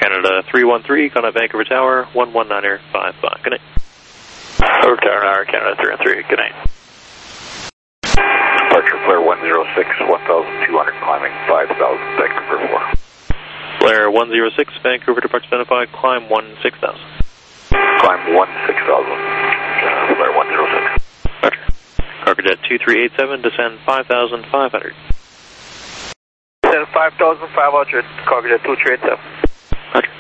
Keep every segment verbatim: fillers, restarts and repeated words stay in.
Canada three one three, Contact Vancouver Tower, one one niner five five. Good night. Over Tower Tower, Canada three one three, good night. Departure flare one zero six, one thousand two hundred, climbing five thousand, Vancouver four. Flare one zero six, Vancouver departure identified, climb one six thousand. Climb one six thousand, uh, flare one zero six. Roger. Cargojet two three eight seven, descend five thousand five hundred. Descend five thousand five hundred, Cargojet two three eight seven. Roger.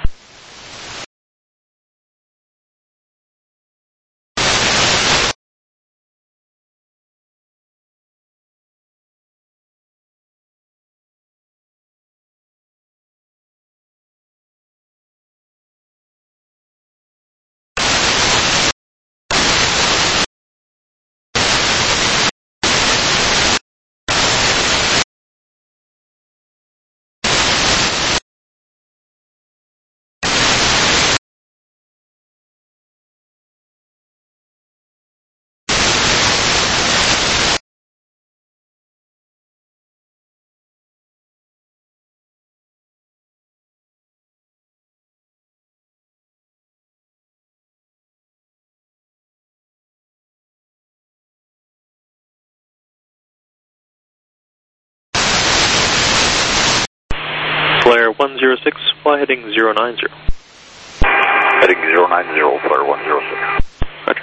Flare one zero six, fly heading zero nine zero. Heading zero nine zero, flare one zero six. Roger.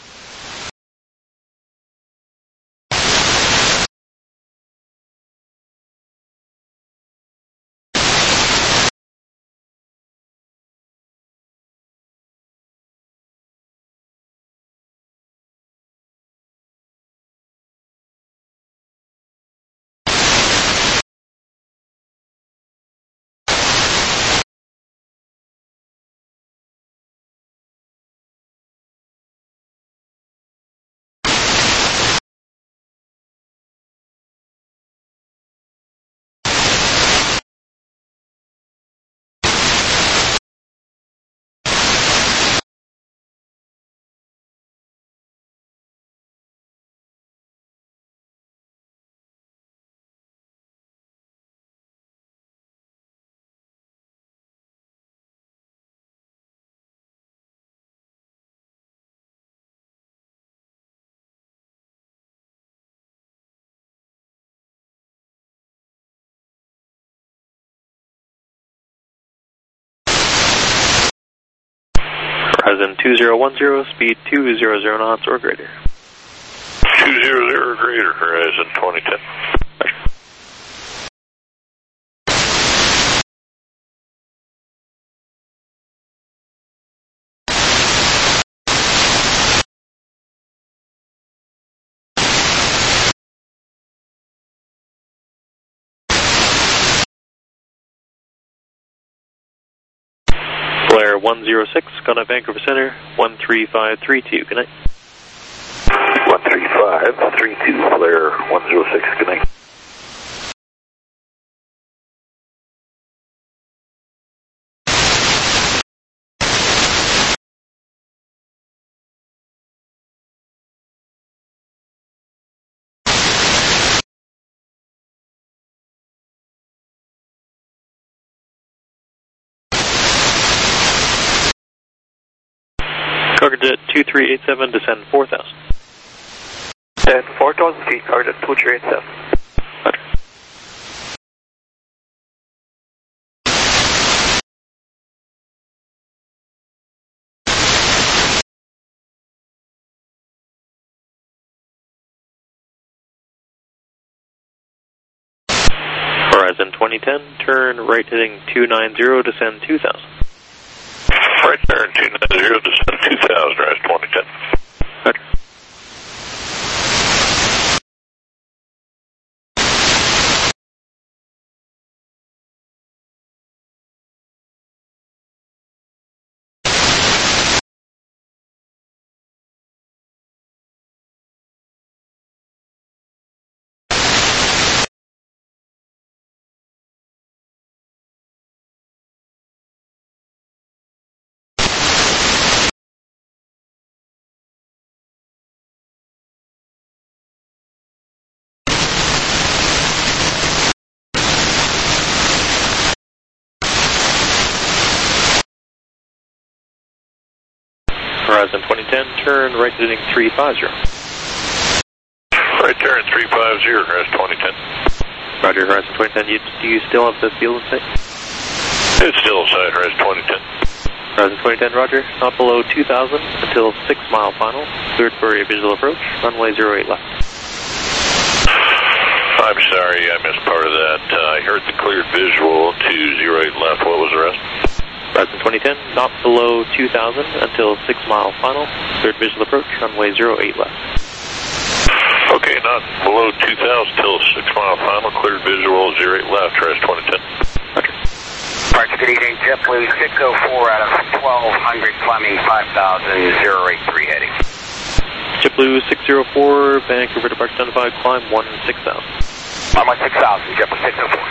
Horizon two zero one zero, speed two zero zero knots or greater. two zero zero greater, Horizon twenty ten. Flare one zero six, Contact Vancouver Center, one three five three two. Good night. one three five three two, flare one zero six, good night. Cargojet two three eight seven, descend four thousand. Descend four thousand feet, Cargojet two three eight seven. Roger. Horizon twenty ten, turn right heading two nine zero, descend two thousand. Right turn two nine zero, descend two thousand, Horizon twenty ten. Horizon twenty ten, turn right heading three five zero. Right turn three five zero, Horizon twenty ten. Roger, Horizon twenty ten, you, do you still have the field in sight? It's still inside, Horizon twenty ten. Horizon twenty ten, roger, not below two thousand until six mile final, cleared for a visual approach, runway zero eight left. I'm sorry, I missed part of that. Uh, I heard the cleared visual to zero eight left. What was the rest? Horizon twenty ten, not below two thousand until six mile final, cleared visual approach, runway zero eight left. Okay, not below two thousand till six mile final, cleared visual, zero eight left, Horizon twenty ten. Roger. Roger, good evening, JetBlue six oh four out of twelve hundred, climbing five thousand, zero eight three heading. JetBlue six oh four, Vancouver departure identified, climb one six thousand. I'm on six thousand, JetBlue six oh four.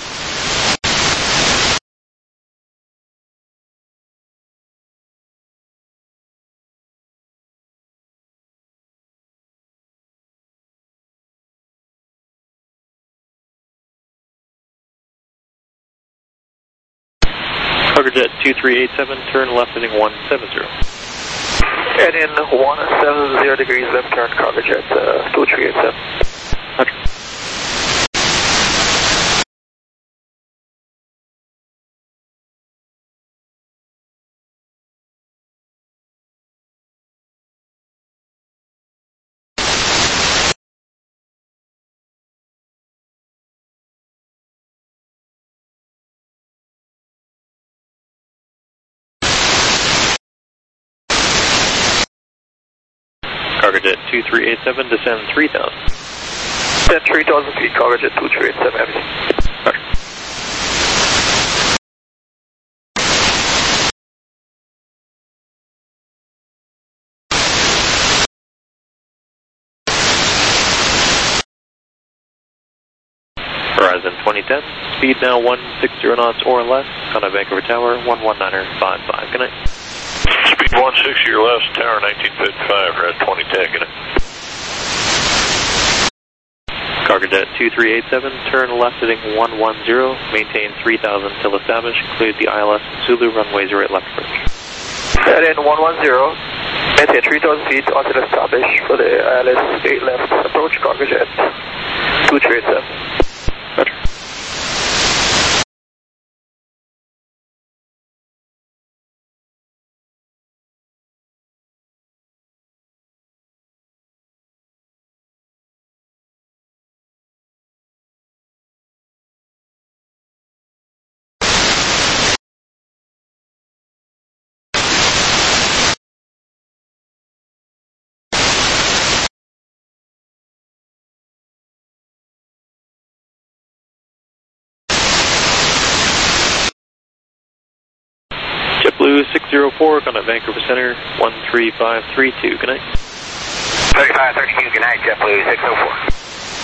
Cargojet two three eight seven, turn left heading one seven zero. And in one seven zero degrees left turn, Cargojet uh, two three eight seven. Roger. Cargojet two three eight seven, descend three thousand. Descend three thousand feet, Cargojet two three eight seven, everything. Roger. Horizon twenty ten, speed now one six zero knots or less, on a Vancouver Tower, one one niner five five. Good night. Speed one sixty or less, Tower nineteen fifty-five, Horizon twenty ten, good night. Cargojet two three eight seven, turn left heading one one zero, maintain three thousand till established, cleared the I L S Zulu, runway zero eight left approach. And in one one zero, maintain three thousand feet until established for the I L S eight left approach, Cargojet two three eight seven. Roger. JetBlue six oh four, on at Vancouver Center, one three five three two. Good night. thirty-five thirty-two, good night, JetBlue six oh four.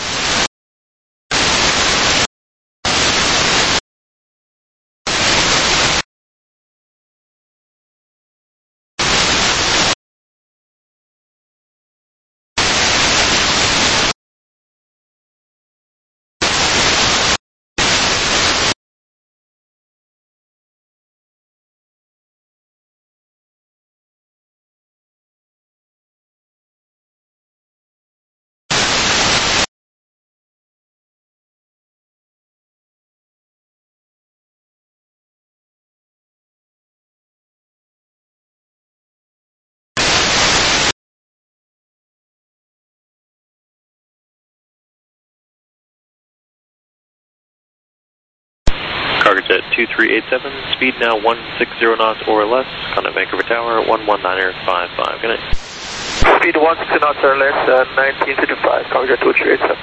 Cargojet two three eight seven, speed now one six zero knots or less, on at Vancouver Tower, one one niner five five. Good night. Speed one sixty knots or less, uh, nineteen fifty-five, Cargojet two three eight seven.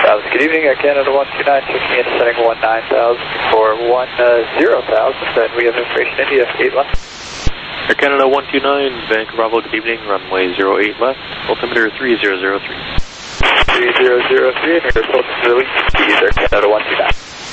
Good evening, Air Canada one two nine, checking in, setting one nine thousand for one zero thousand, and we have information India eight one. Air Canada one two nine, Vancouver Bravo, good evening, runway zero eight left, altimeter three zero zero three. three zero zero three, and your closest to the lead speed, Air Canada one two nine.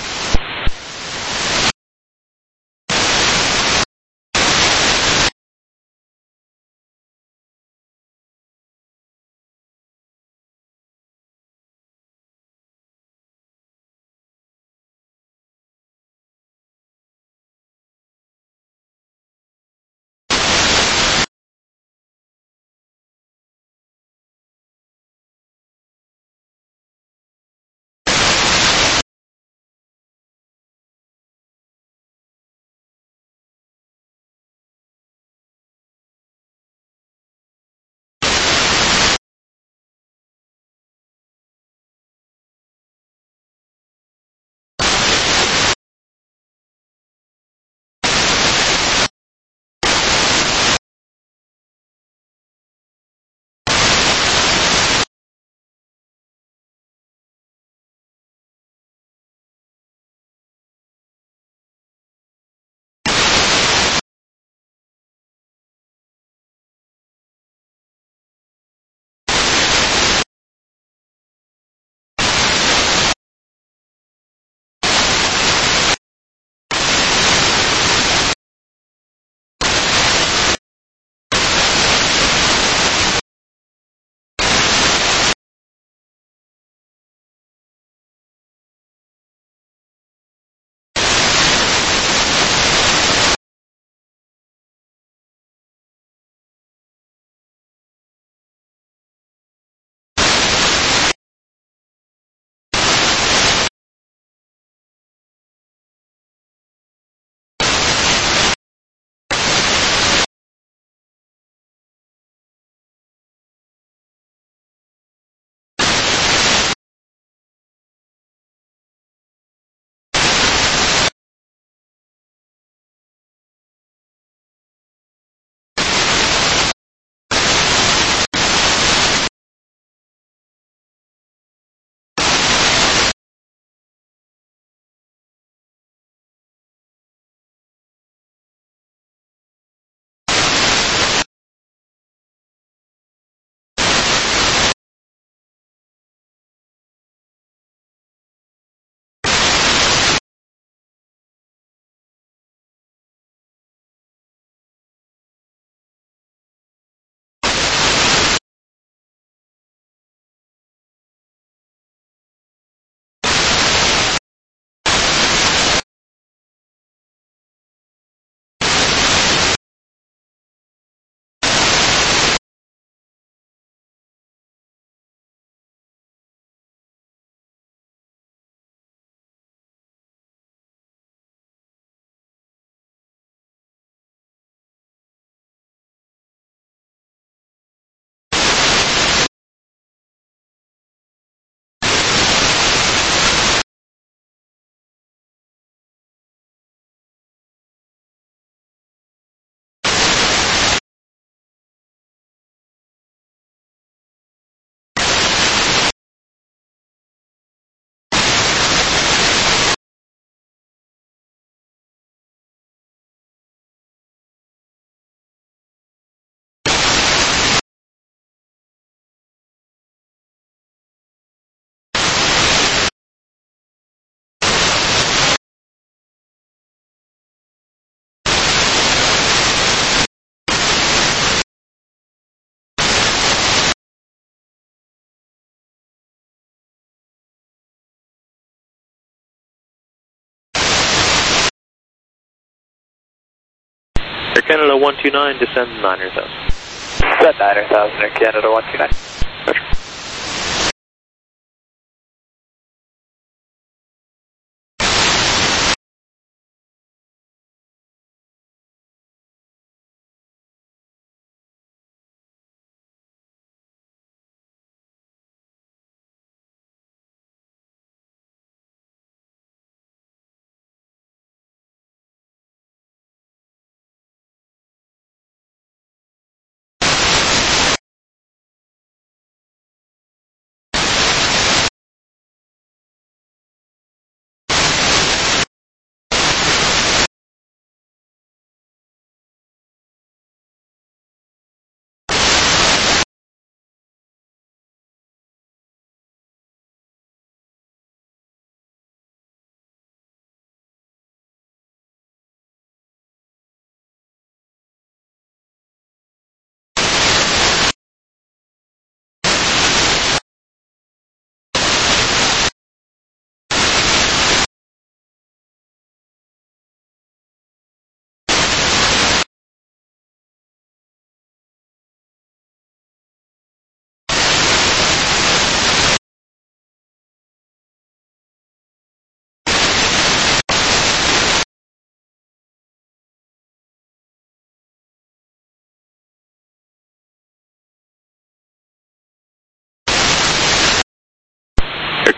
Air Canada one two nine, descend niner thousand. Descend niner thousand, Air Canada one two nine.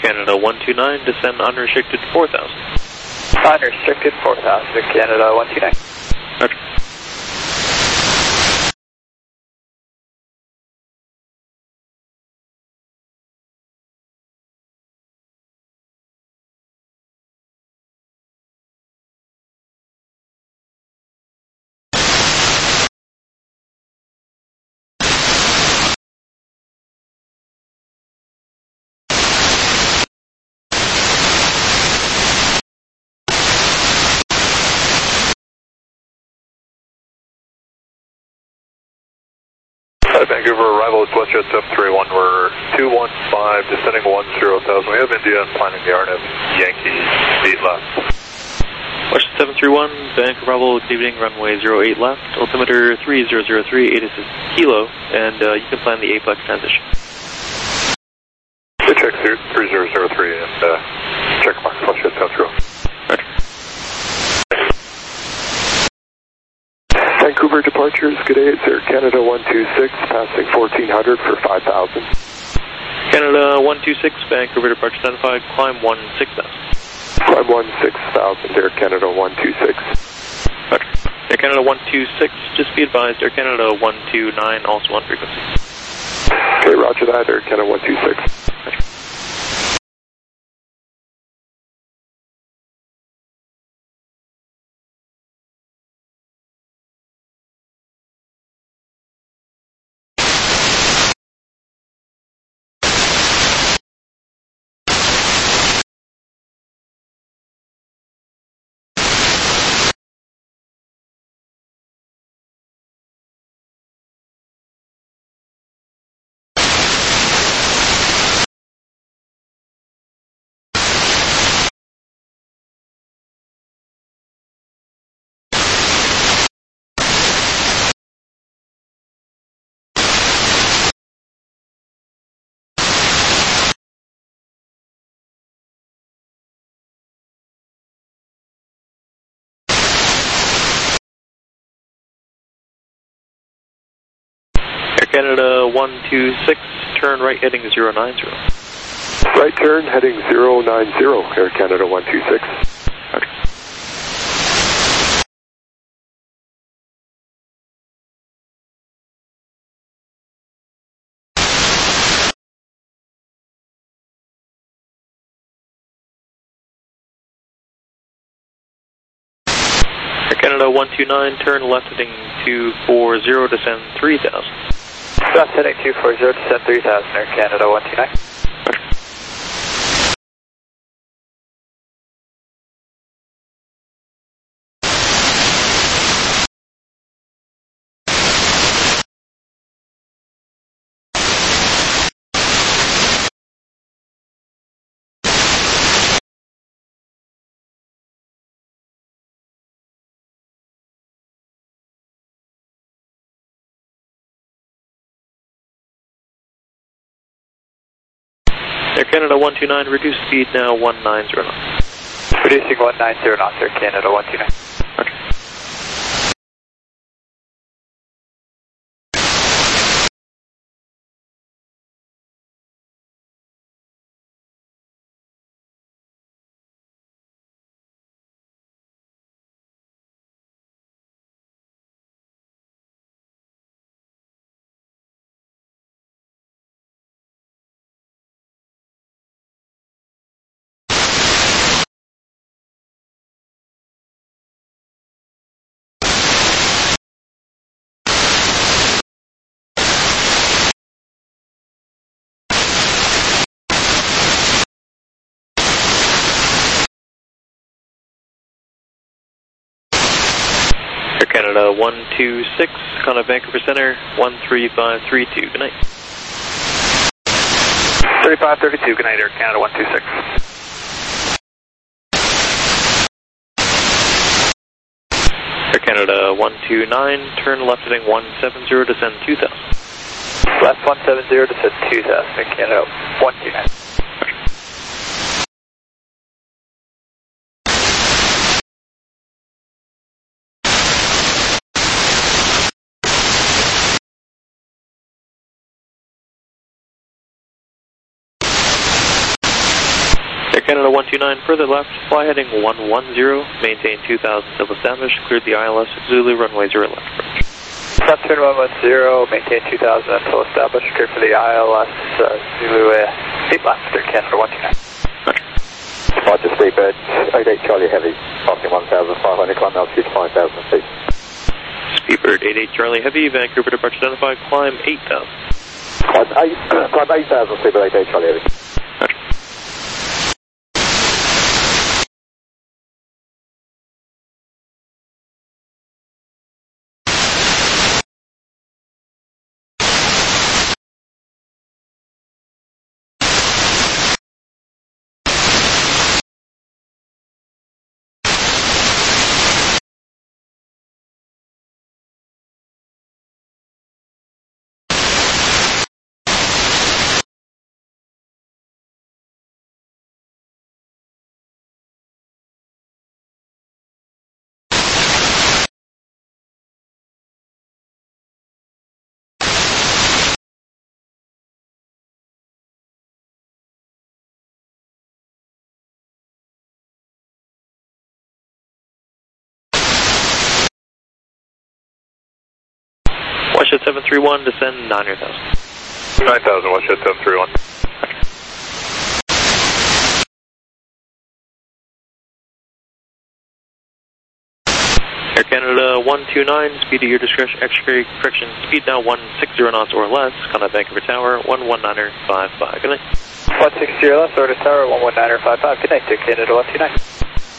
Canada one two nine, descend unrestricted four thousand. Unrestricted four thousand, Air Canada one two nine. Roger. Vancouver, arrival at WestJet seven three one, we're two one five, descending one zero thousand. We have India and planning the R N F Yankee, eight left. WestJet seven three one, Vancouver Bravo, good evening, runway zero eight left, altimeter three zero zero three, eight assist kilo, and uh, you can plan the aplex transition. Check three zero zero three and uh, check mark WestJet seven three one. Roger. Vancouver departures, good day, it's Air Canada one two six, passing fourteen hundred for five thousand. Canada one two six, Vancouver departure identified, climb one six thousand. Climb one six thousand, Air Canada one two six. Roger. Air Canada one two six, just be advised, Air Canada one two nine, also on frequency. Okay, roger that, Air Canada one two six. Roger. Air Canada one two six, turn right heading zero nine zero. Right turn heading zero nine zero, Air Canada one two six. Roger. Air Canada one two nine, turn left heading two four zero, descend three thousand. Left heading two four zero, descend three thousand, Air Canada one two nine. Roger. Air Canada one two nine, reduce speed now one nine zero knots. Reducing one nine zero knots, Air Canada one two nine. Roger. Air Canada one two six, contact Vancouver Center, one three five three two, good night. thirty-five thirty-two, good night, Air Canada one two six. Air Canada one two nine, turn left heading one seven zero, descend two thousand. Left one seven zero, descend two thousand, Air Canada one two nine. Canada one two nine, further left, fly heading one one zero, maintain two thousand till established, cleared the I L S Zulu runway zero left approach. South turn one one zero, maintain two thousand until established, cleared for the I L S uh, Zulu uh, eight left, third Canada one two nine. Roger, Speedbird, eight eight Charlie Heavy, passing one thousand five hundred, climb altitude five thousand feet. Speedbird eight eight Charlie Heavy, Vancouver departure identified, climb eight thousand. Climb eight, climb eight thousand, Speedbird eight eight Charlie Heavy. Roger. Westjet seven three one, descend nine thousand. nine thousand, Westjet seven three one. Air Canada one two nine, speed at your discretion, extra correction, speed now one sixty knots or less, contact Vancouver Tower, one one niner five five. Good night. one sixty left, order tower, one one niner five five. Good night, Air Canada one two nine.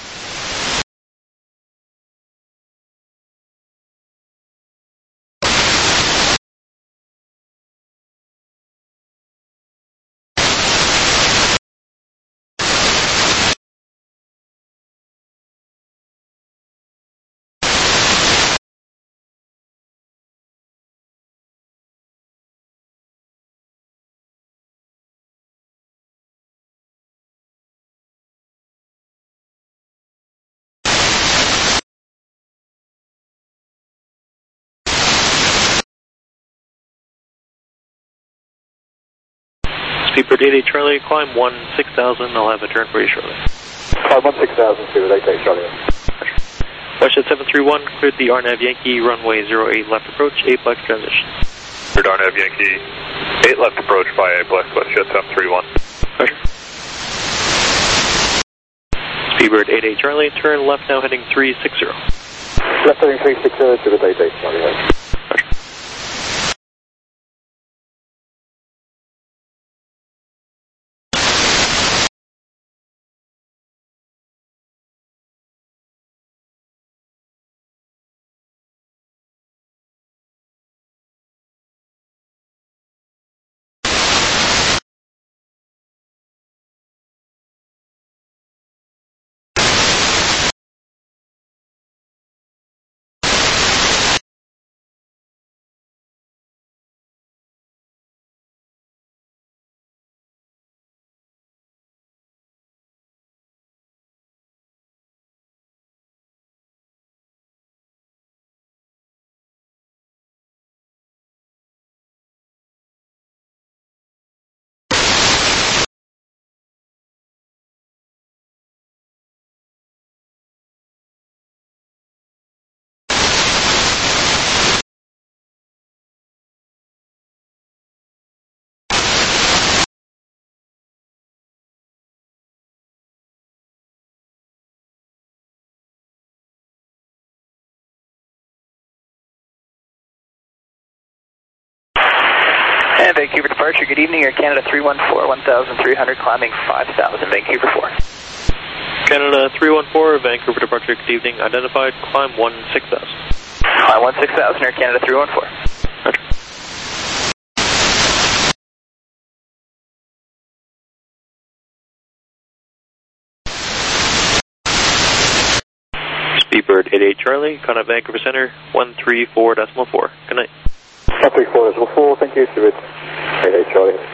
Speedbird eight eight Charlie, climb one six thousand, I'll have a turn for you shortly. Climb one six thousand, Speedbird eight eight Charlie Heavy. Westjet seven three one, cleared the R N A V Yankee, runway zero eight left approach, eight black transition. Cleared R N A V Yankee, eight left approach by eight black, Westjet seven three one. Roger. Speedbird eight eight Charlie, turn left now heading three sixty. Left heading three sixty, Speedbird eight eight Charlie Heavy. Roger. And Vancouver departure, good evening, Air Canada three one four, one thousand three hundred, climbing five thousand, Vancouver four. Canada three one four, Vancouver departure, good evening, identified, climb one six thousand. Climb one six thousand, Air Canada three one four. Roger. Speedbird eight eight Charlie, contact Vancouver Center, one three four decimal four. Good night. one three four decimal four, thank you, Speedbird eight eight Charlie.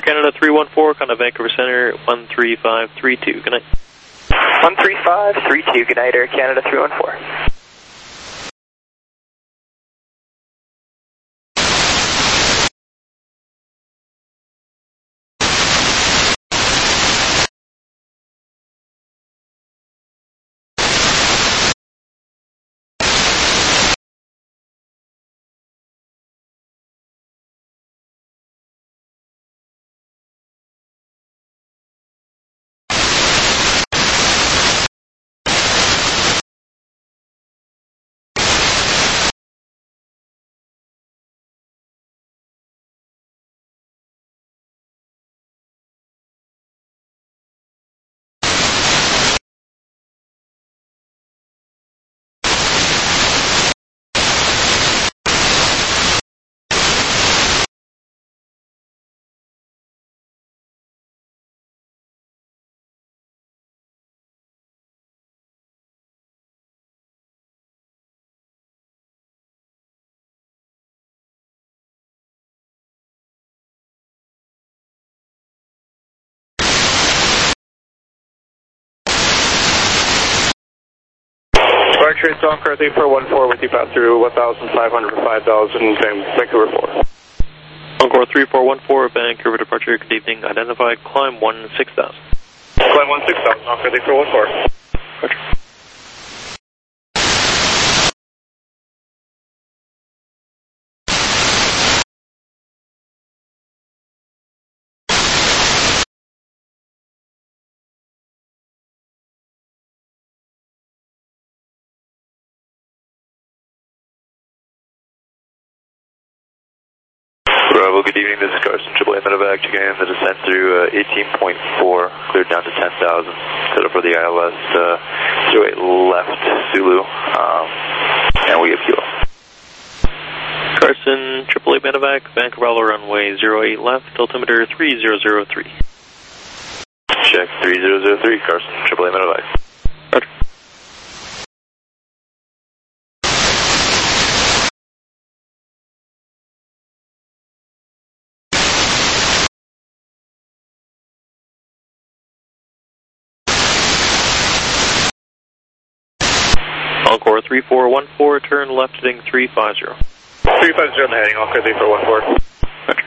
Canada three one four, contact Vancouver Center, one three five three two. Good night. one three five three two, good night, Air Canada three one four. Departure, Encore three four one four with you pass through one thousand five hundred for five thousand, Vancouver four. Encore three four one four, Vancouver departure, good evening, identified, climb one six thousand. Climb one six thousand, Encore three four one four. Roger. Bravo, good evening, this is Carson, triple A Medevac, again, the descent through uh, eighteen point four, cleared down to ten thousand, set up for the I L S, uh, zero eight left, Zulu, um, and we have fuel. Carson, triple A Medevac, Vancouver runway zero eight left, altimeter three zero zero three. Check three zero zero three, Carson, triple A Medevac. Roger. Encore three four one four, turn left heading three five zero. three five zero on the heading, Encore three four one four. Roger.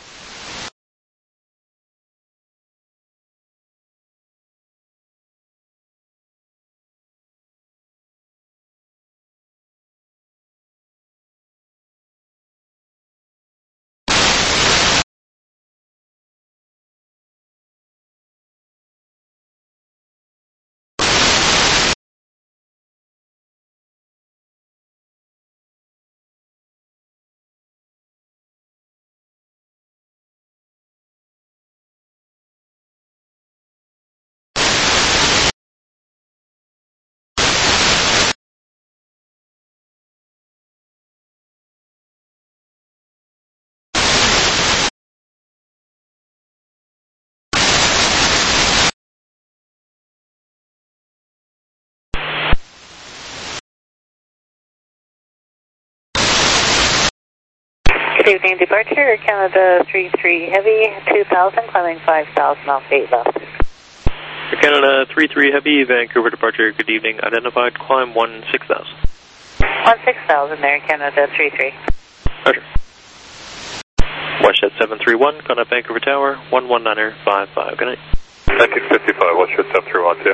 Good evening, departure, Air Canada three three Heavy, two thousand, climbing five thousand off eight left. Air Canada three three Heavy, Vancouver departure, good evening, identified, climb one six thousand. one six thousand, Air Canada three three. Roger. Westjet seven three one, contact Vancouver Tower, one one niner five five, good night. nineteen fifty-five, Westjet seven three one two.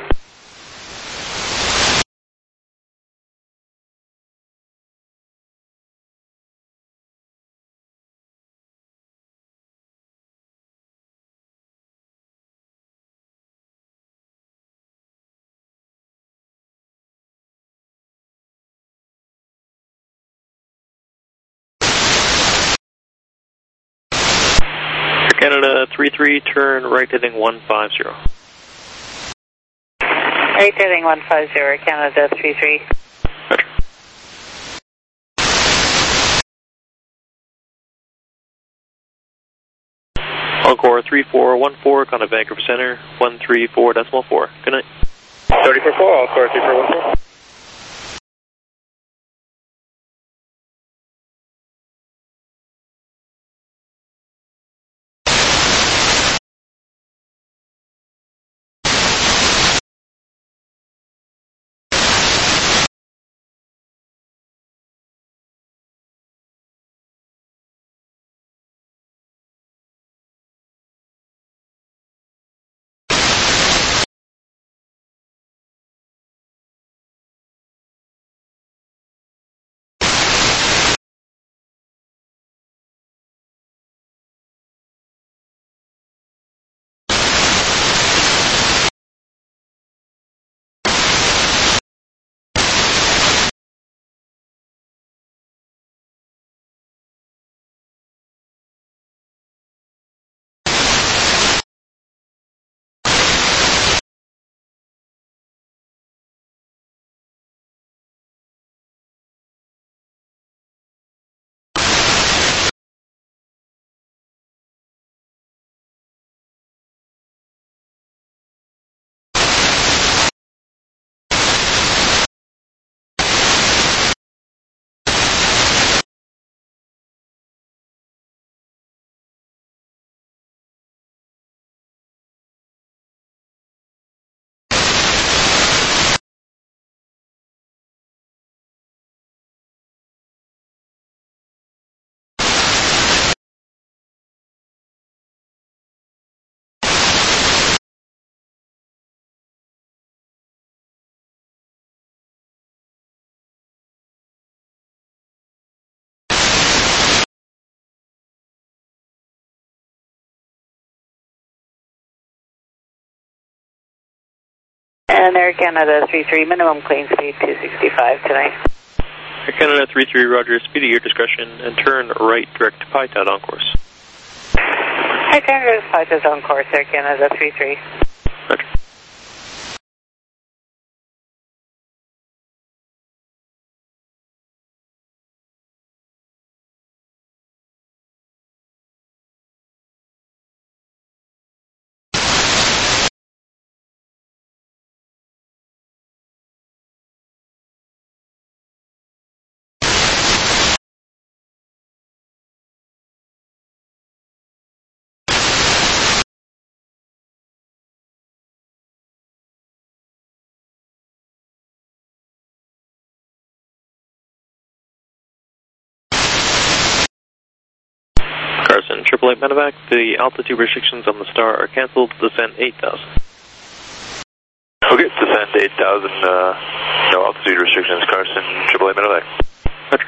Canada three three, turn right heading one five zero. Right heading one five zero, Canada three three. Roger. Encore three four one four, contact Vancouver Center, one three four decimal four. Good night. thirty four four, Encore three four one four. And Air Canada three three, minimum clean speed two sixty-five tonight. Air Canada three three, roger, speed at your discretion, and turn right direct to Pytad on course. Air Canada Pytad on course, Air Canada three three. Roger. Carson, triple eight medevac, the altitude restrictions on the Star are cancelled, descend eight thousand. Okay, descend eight thousand, uh, no altitude restrictions, Carson, triple eight medevac. Roger.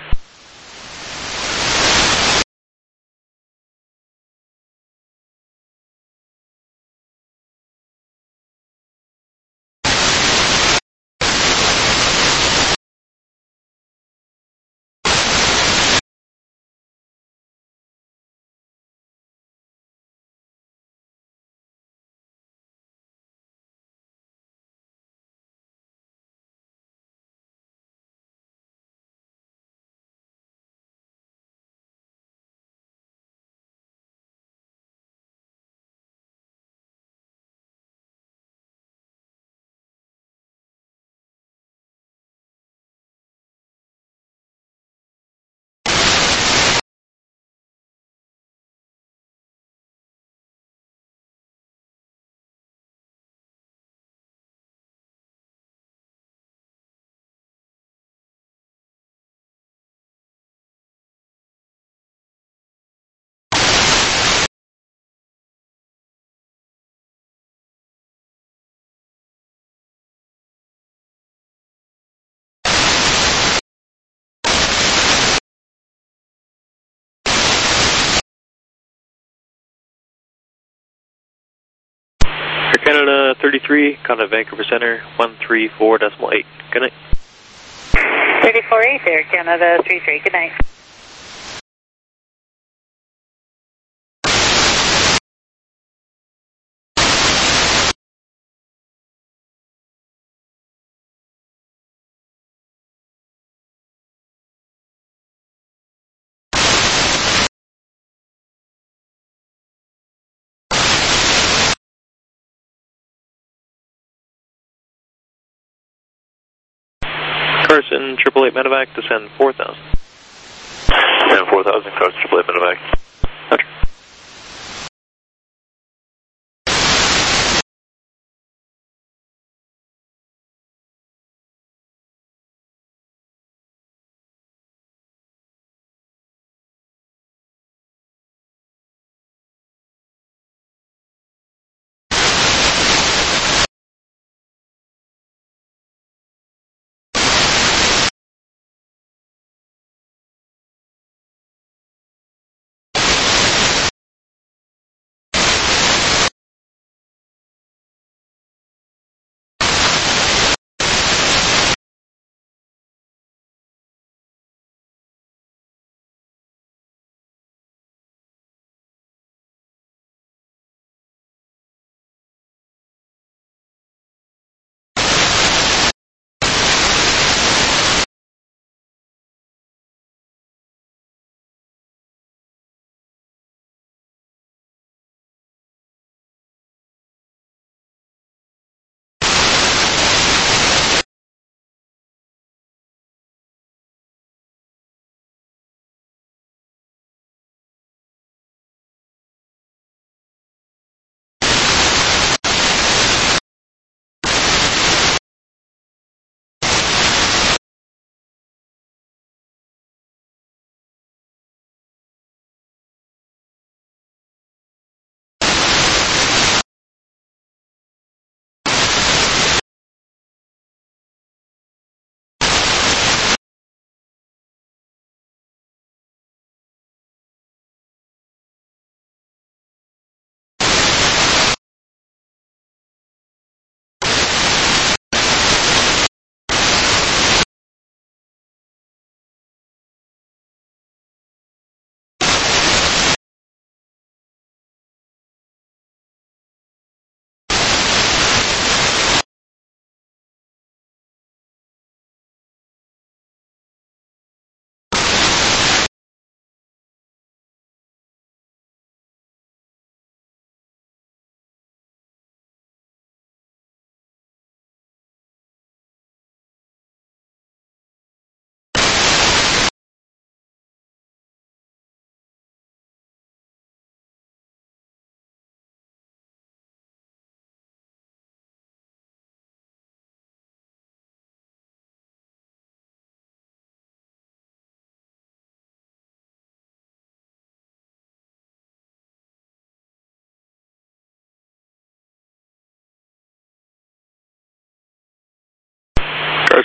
Air Canada thirty-three, contact Vancouver Center, one three four decimal eight. Good night. thirty-four eight, Air Canada three three, good night. Carson, triple eight medevac, descend four thousand. Descend four thousand, Carson, triple eight medevac. Roger.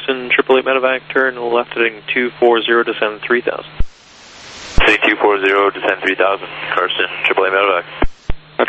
Carson, triple eight medevac, turn left heading two four zero, descend three thousand. Heading two four zero, descend three thousand, Carson, triple eight medevac. Roger.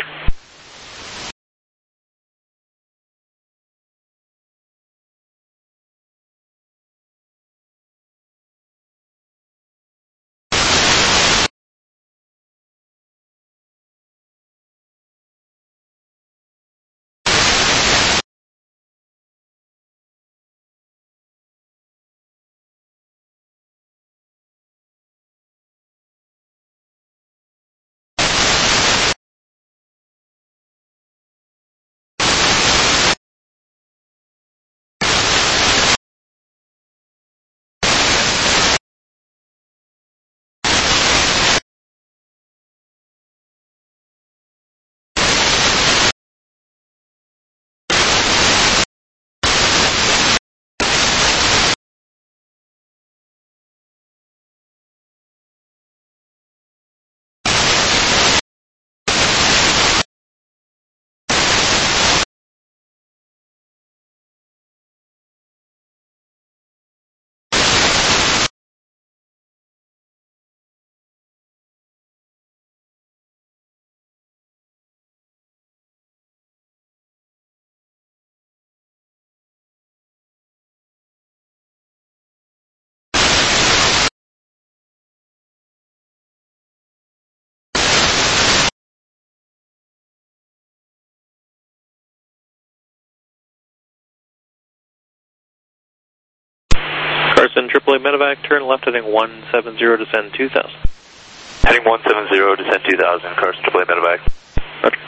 Carson, triple eight medevac, turn left heading one seven zero, descend two thousand. Heading one seven zero, descend two thousand, Carson, triple eight medevac. Roger.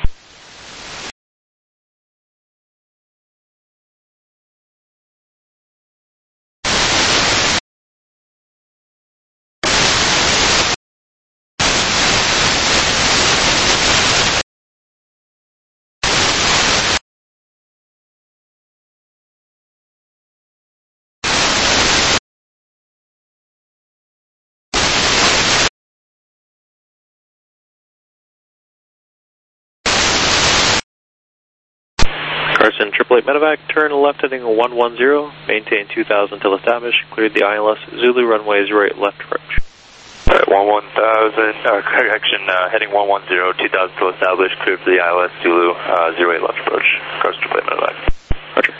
Carson, triple eight medevac, turn left heading one one zero, maintain two thousand till established, cleared the I L S, Zulu runway zero eight left approach. Alright, one one thousand, uh, correction, uh, heading one one zero, two thousand till established, cleared for the I L S, Zulu, uh, zero eight left approach, Carson, triple eight medevac. Roger.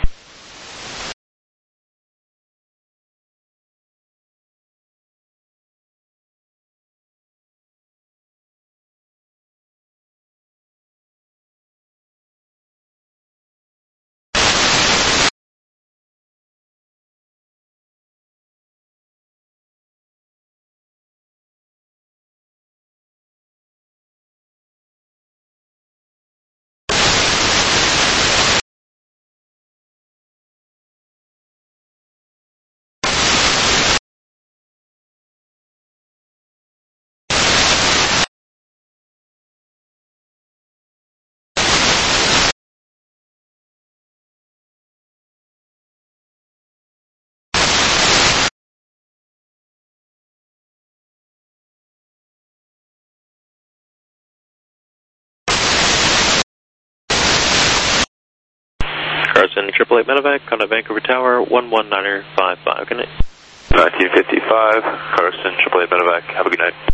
Carson, triple eight medevac, contact Vancouver Tower, one one niner five five, good night. nineteen fifty-five, Carson, triple eight medevac, have a good night.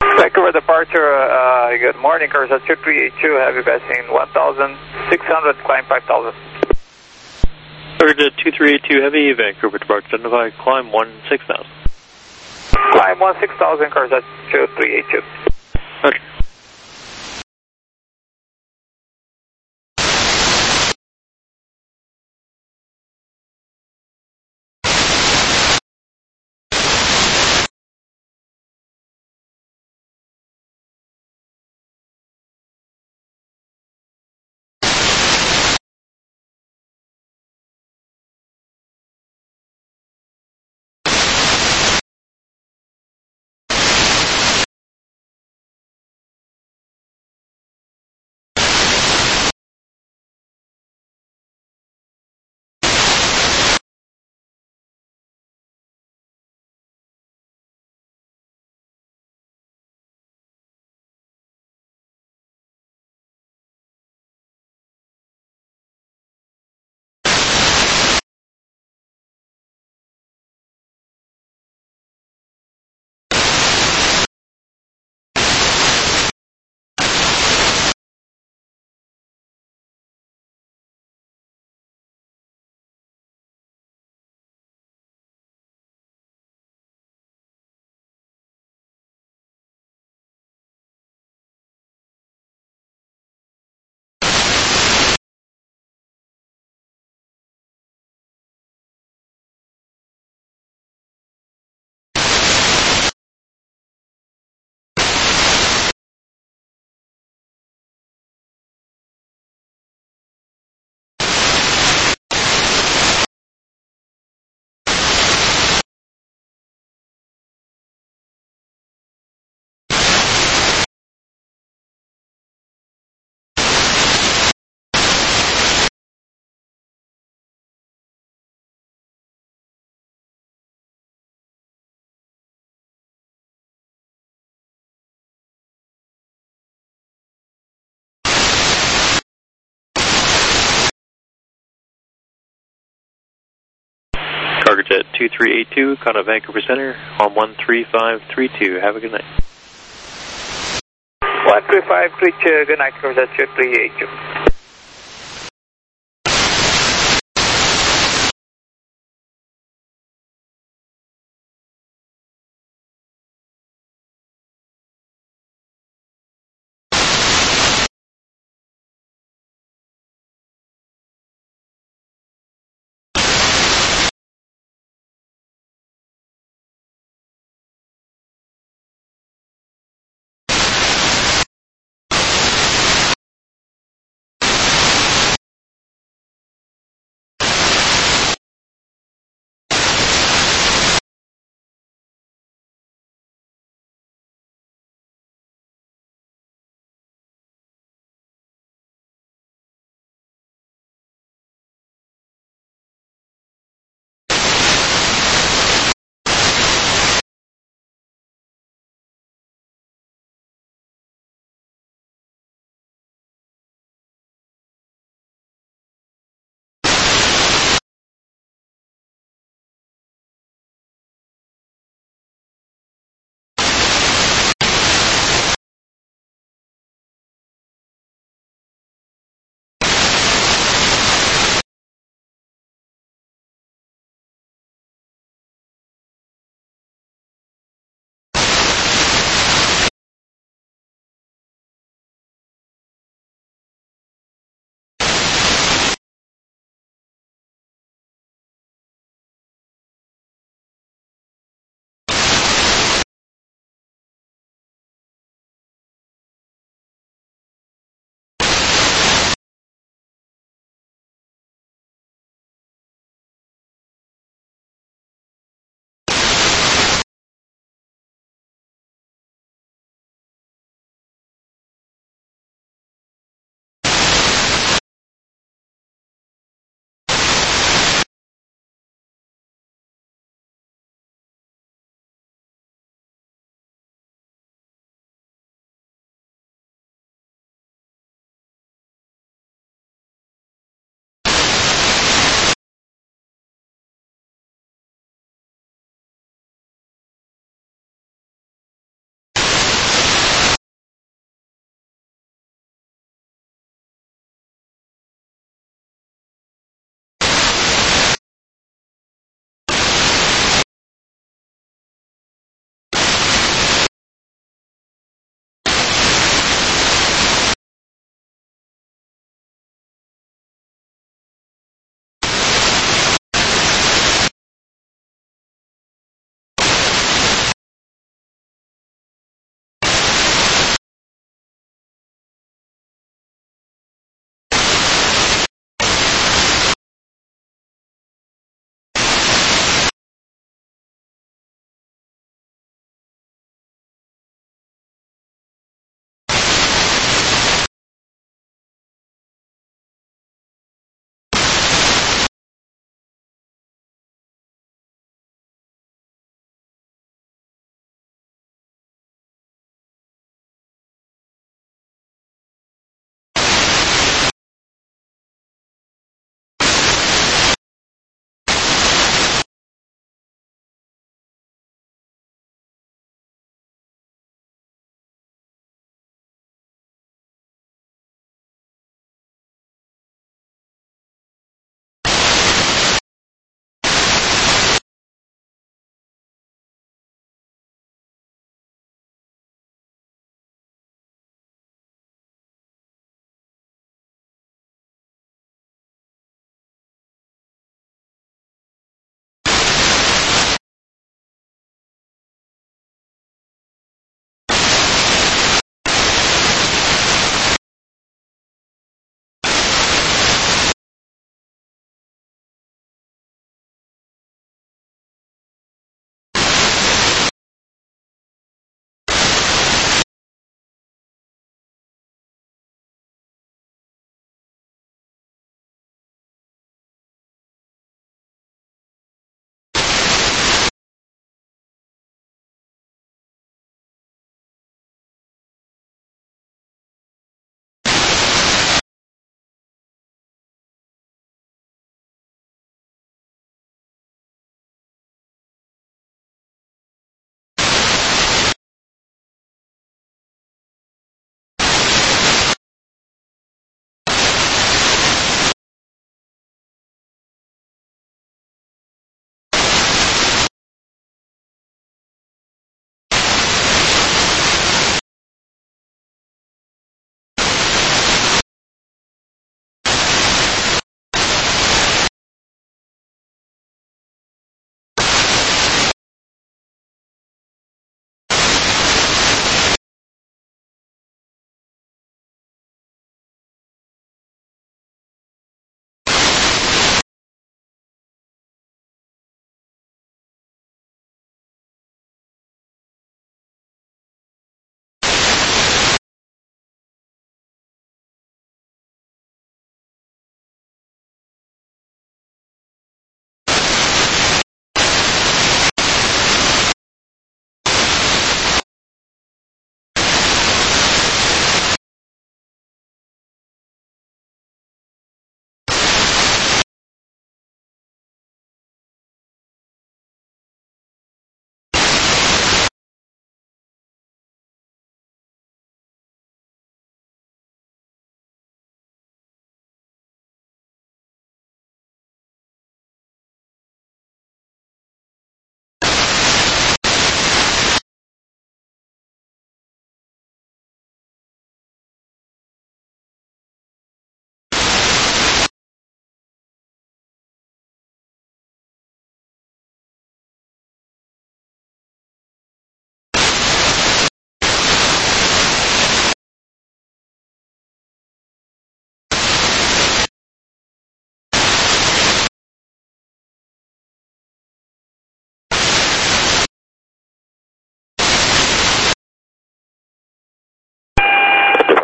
Vancouver departure, uh, good morning, Carson two three eight two, heavy passing one thousand six hundred, climb five thousand. Target two three eight two Heavy, Vancouver departure, identify, climb one six thousand. Climb one six thousand, Carson two three eight two. Okay. Cargo Jet two three eight two, Contact Vancouver Center on one three five three two. Have a good night. one three five three two, good night, Cargo Jet two three eight two.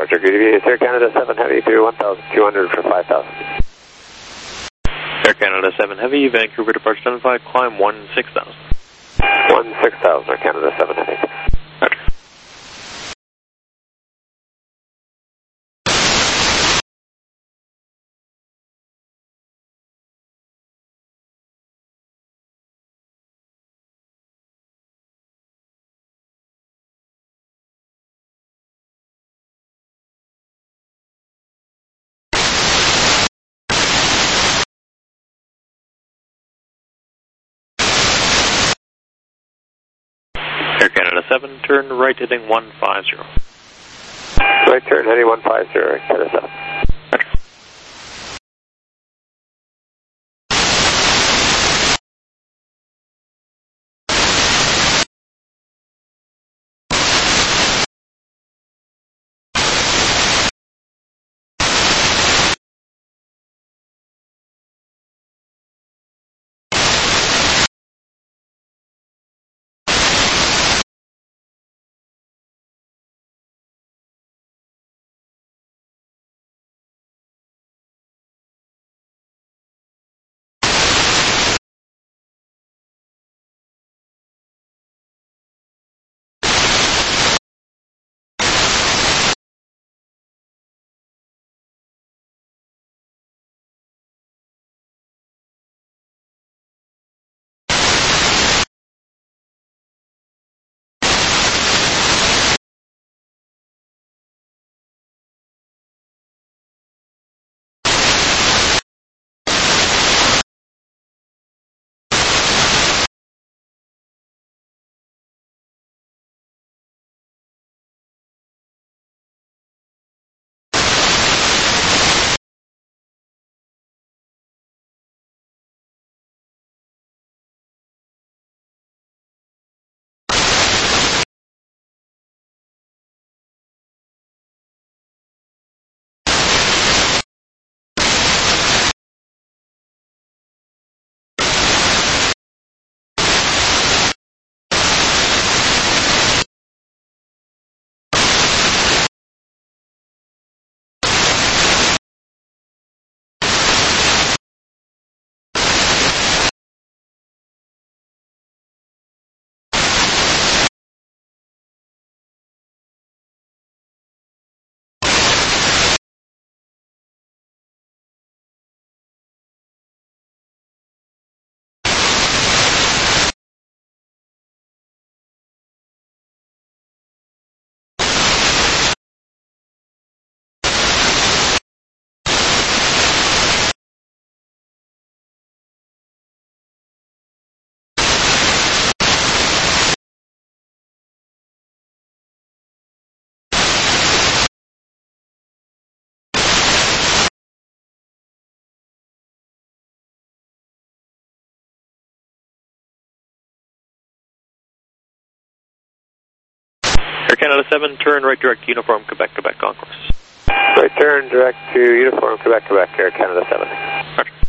Roger, good evening. It's Air Canada seven Heavy through one thousand two hundred for five thousand. Air Canada seven Heavy, Vancouver departure identified, climb one six thousand. one six thousand, Air Canada seven Heavy. Roger. Air Canada seven, turn right heading one five zero. Right turn heading one five zero, Air Canada seven. Roger. Air Canada seven, turn right direct to Uniform, Quebec, Quebec Concourse. Right turn direct to Uniform, Quebec, Quebec, Air Canada seven. Roger.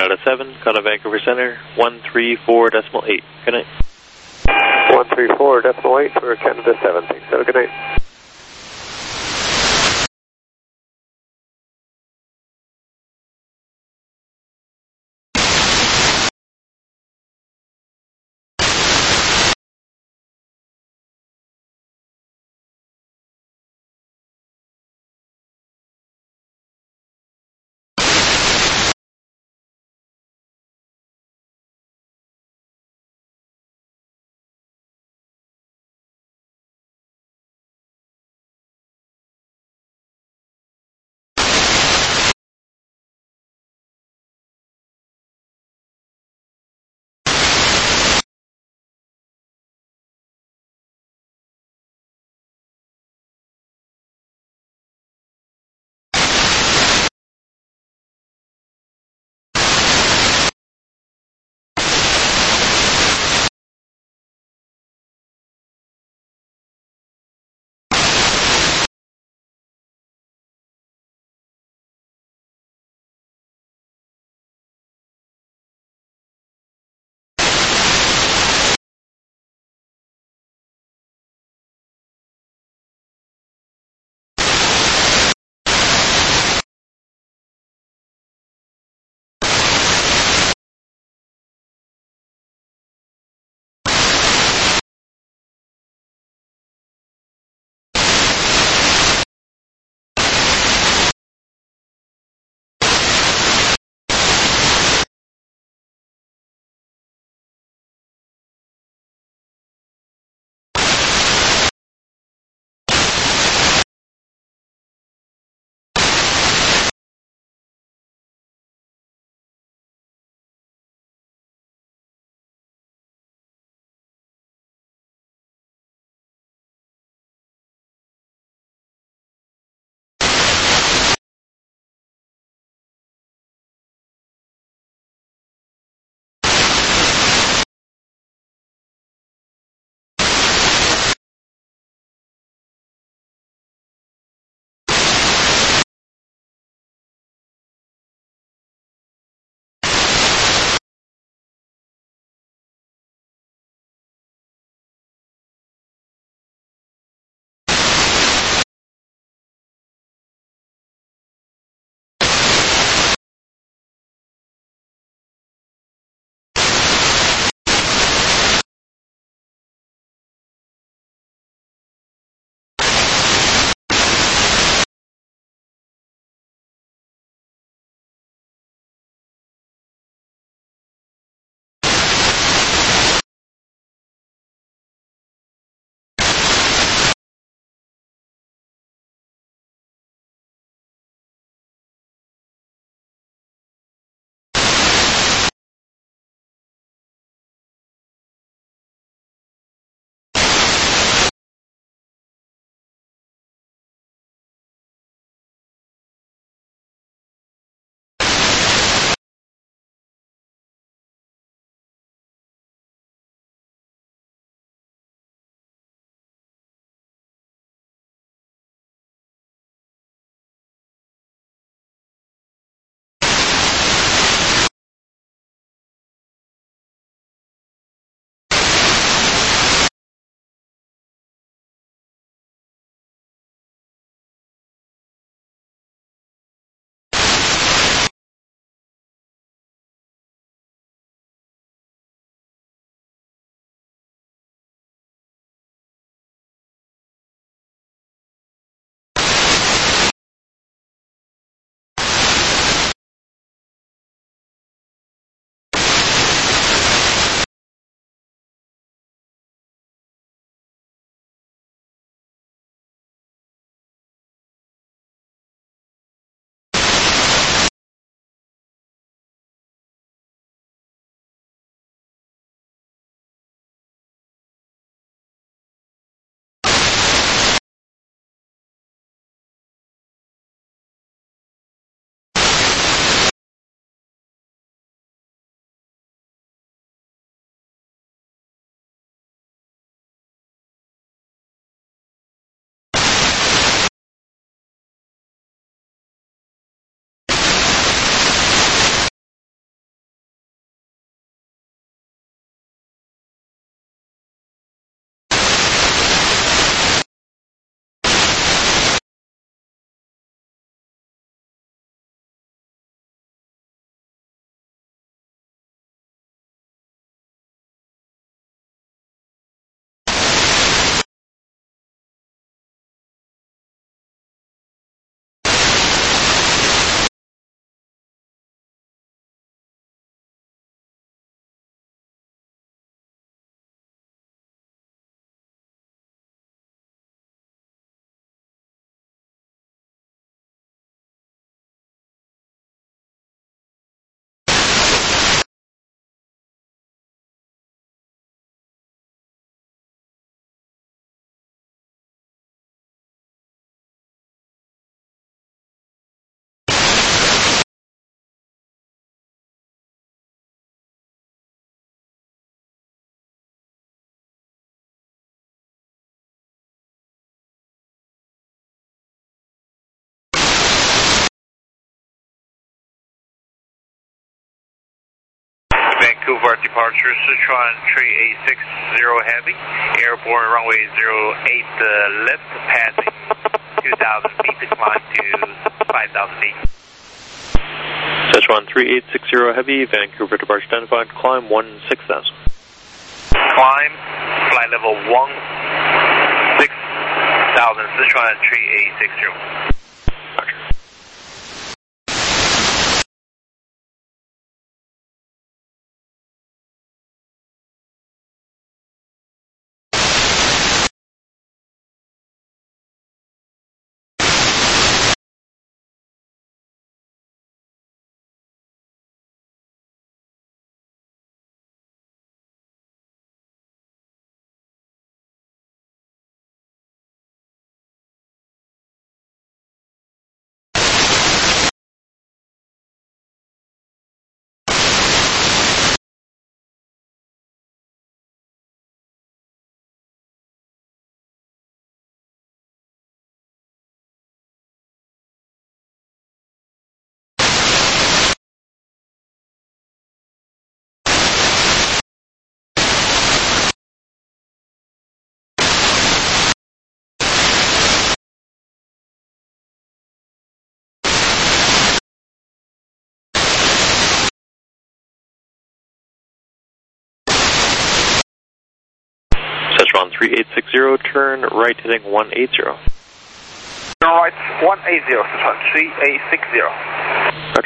Canada seven, Canada Vancouver Center, one three four decimal eight. Good night. one three four decimal eight for Canada seven. Thanks. Have a good night. Vancouver departure, Sichuan three eight six zero Heavy, airborne runway zero eight uh, left, passing two thousand feet to climb to five thousand feet. Sichuan three eight six zero Heavy, Vancouver departure identified, climb one six thousand. Climb, flight level one six thousand, Sichuan three eight six zero. Roger. Sichuan three eight six zero, turn right heading one eight zero. Turn right one eight zero, Sichuan three eight six zero. Roger.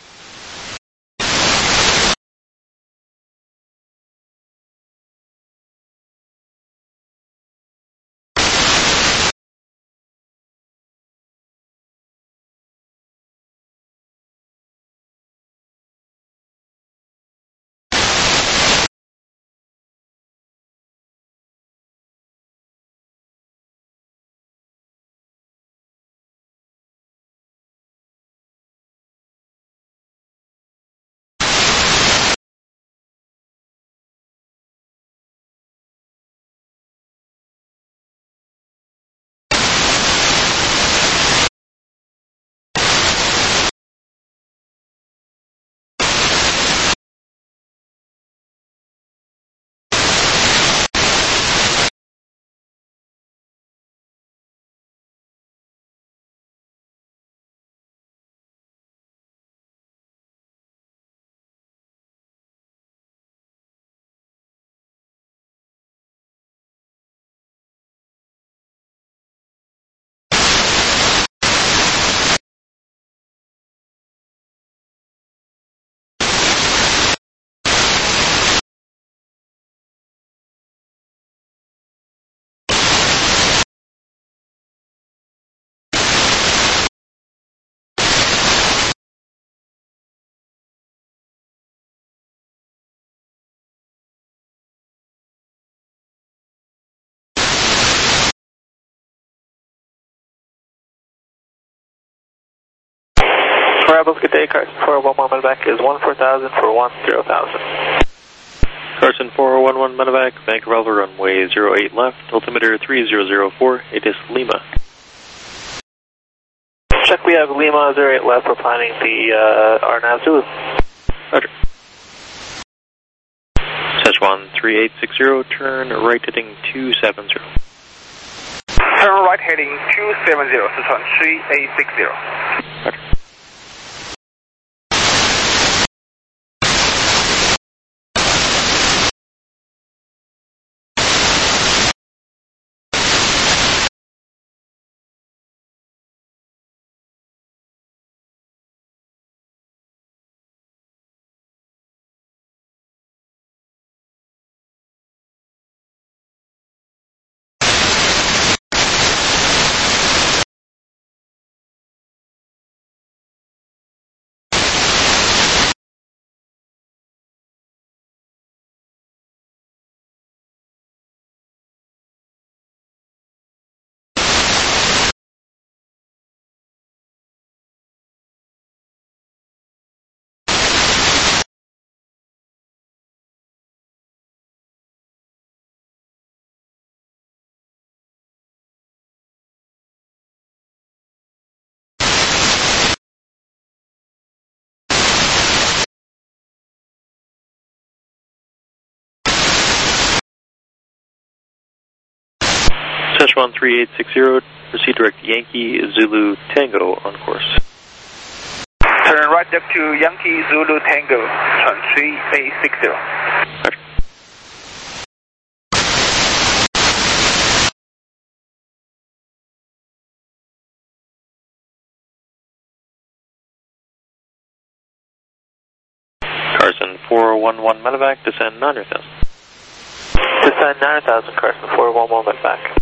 Rebels, good day, Carson four one one medevac is one four thousand for one zero thousand. Carson four one one medevac, Vancouver Alpha runway zero eight left, altimeter three zero zero four, it is Lima. Check, we have Lima zero eight left, we're planning the uh, R N A V Zulu. Roger. Sichuan three eight six zero, turn right heading two seven zero. Turn right heading two seven zero, Sichuan three eight six zero. Roger. Szechuan three eight six zero, proceed direct Yankee Zulu Tango on course. Turn right up to Yankee Zulu Tango, on three eight six zero. Roger. Carson four one one medevac, descend nine hundred thousand. Descend nine thousand, Carson four one one medevac.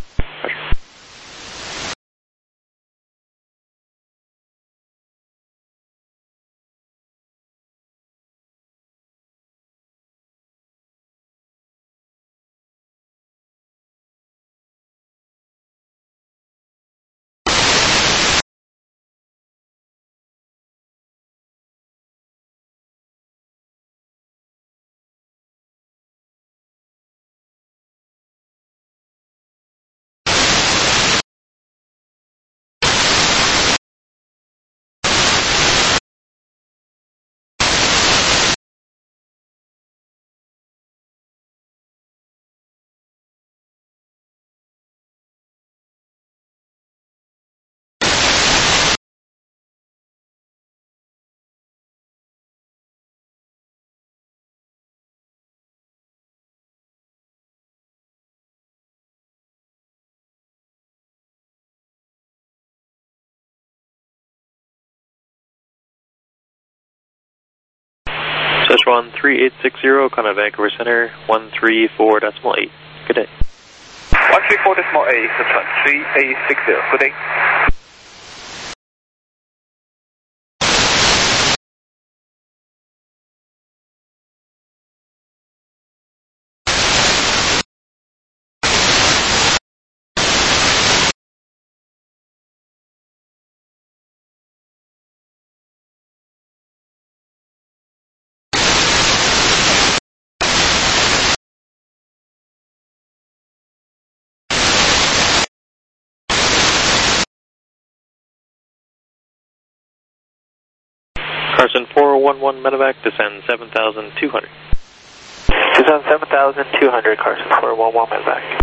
Szechuan three eight six zero, Contact Vancouver Center, one three four decimal eight. Good day. one three four decimal eight, Szechuan three eight six zero. Good day. Carson four one one medevac, descend seven thousand two hundred. Descend seven thousand two hundred, Carson four one one medevac.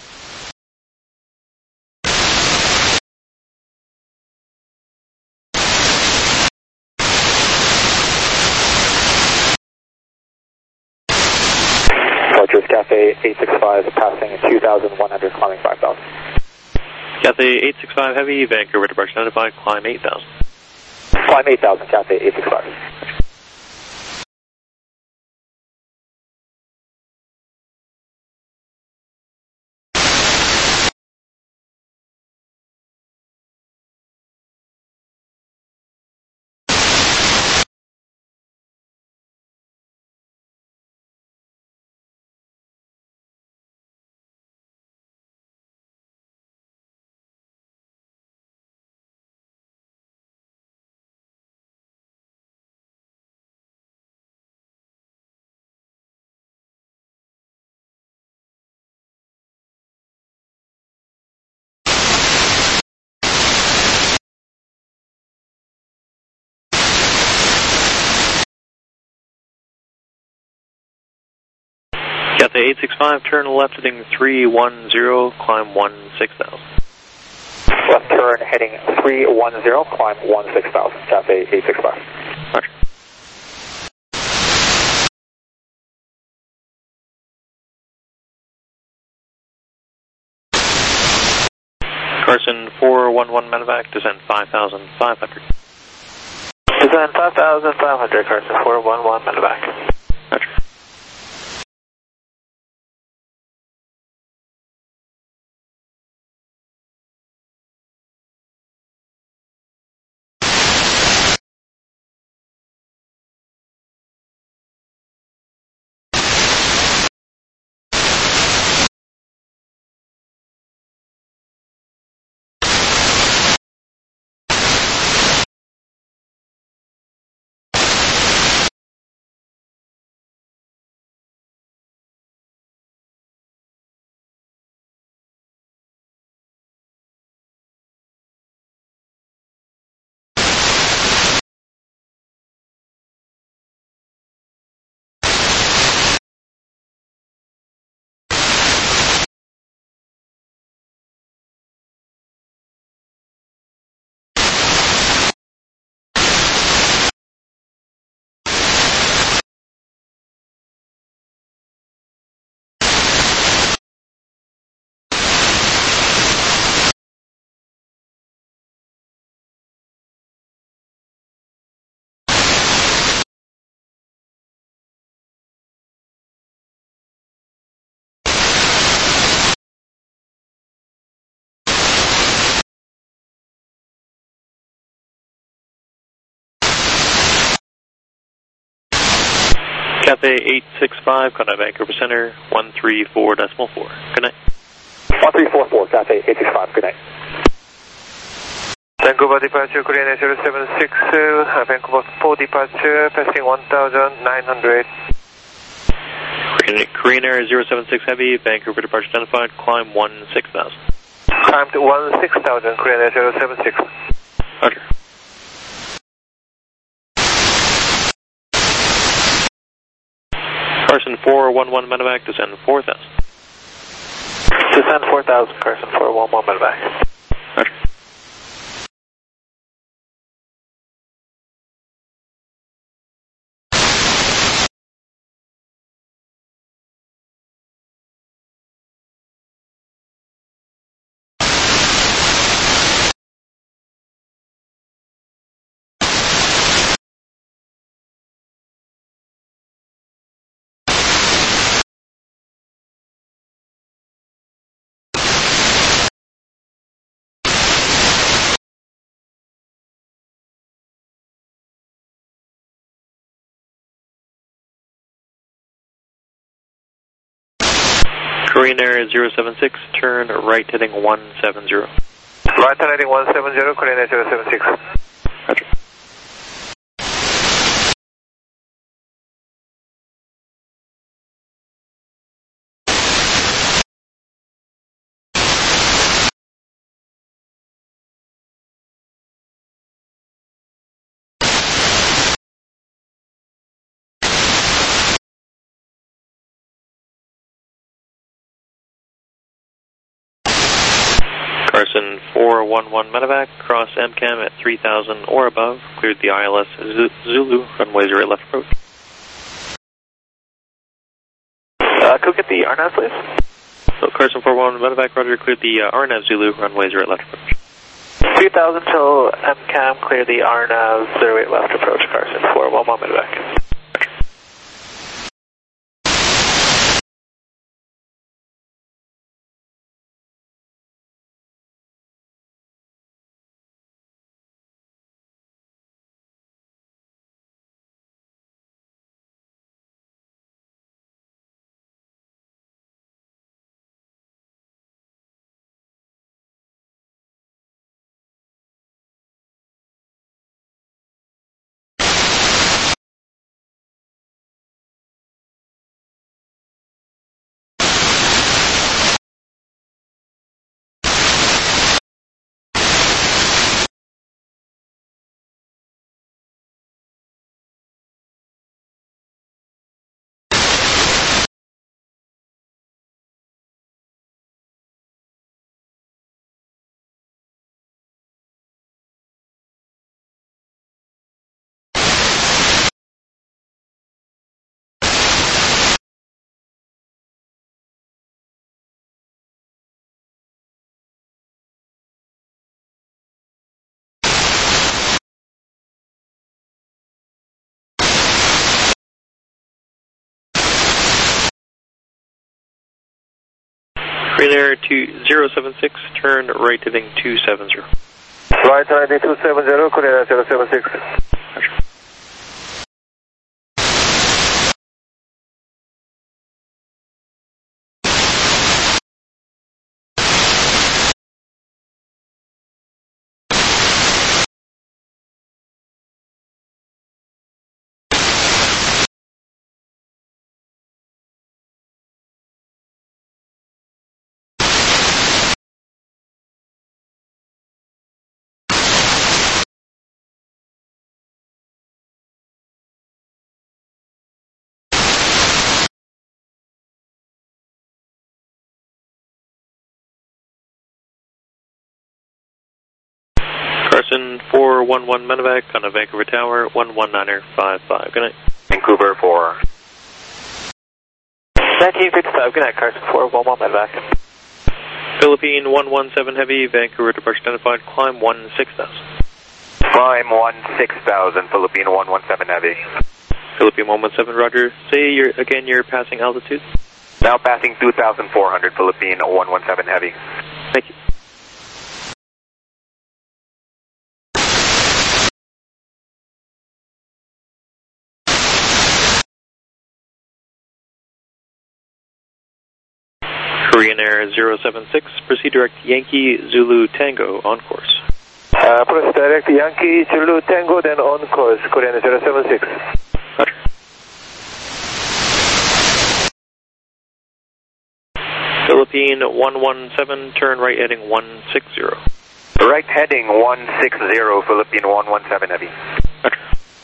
Rogers, Cathay eight six five, passing two thousand one hundred, climbing five thousand. Cathay eight six five Heavy, Vancouver departure notified, climb eight thousand. Climb eight thousand, Cathay eight six five. Cathay eight six five, turn left heading three one zero, climb one six thousand. Left turn heading three one zero, climb one six thousand, Cathay eight six five. Roger. Carson four one one medevac, descend five thousand five hundred. Descend five thousand five hundred, Carson four one one medevac. Roger. Cathay eight six five, contact Vancouver Center, one three four decimal four. Good night. one three four four, Cathay eight six five, good night. Vancouver departure, Korean Air zero seven six, uh, Vancouver four departure, passing one thousand nine hundred. Korean, Korean Air zero seven six Heavy, Vancouver departure identified, climb one six thousand. Climb to one six thousand, Korean Air zero seven six. Roger. Carson four one one medevac, descend four thousand. Descend four thousand, Carson four one one medevac. Roger. Korean Air zero seven six, turn right heading one seven zero. Right heading one seven zero, Korean Air zero seven six. Roger. Carson four one one medevac, cross M CAM at three thousand or above, cleared the I L S Zulu, runway zero left approach. Uh, could we get the R N A V, please? So Carson four one one medevac, roger, cleared the uh, R N A V Zulu, runway zero left approach. three thousand till M CAM, clear the R N A V zero eight left approach, Carson four one one medevac. Korean Air zero seven six, turn right heading two seven zero. Right heading two seven zero, Korean Air zero seven six. Roger. Carson four one one medevac on a Vancouver Tower, one one niner five five. Good night. Vancouver for nineteen fifty-five, good night, Carson four one one medevac. Philippine one one seven Heavy, Vancouver departure identified, climb one six thousand. climb one six thousand, Philippine one one seven Heavy. Philippine one one seven, roger. Say your, again your passing altitude. Now passing two thousand four hundred, Philippine one one seven Heavy. Thank you. Korean Air zero seven six, proceed direct Yankee Zulu Tango on course. Uh, press direct Yankee Zulu Tango, then on course, Korean Air zero seven six. Roger. Philippine one one seven, turn right heading one six zero. Right heading one six zero, Philippine one one seven heavy. Roger.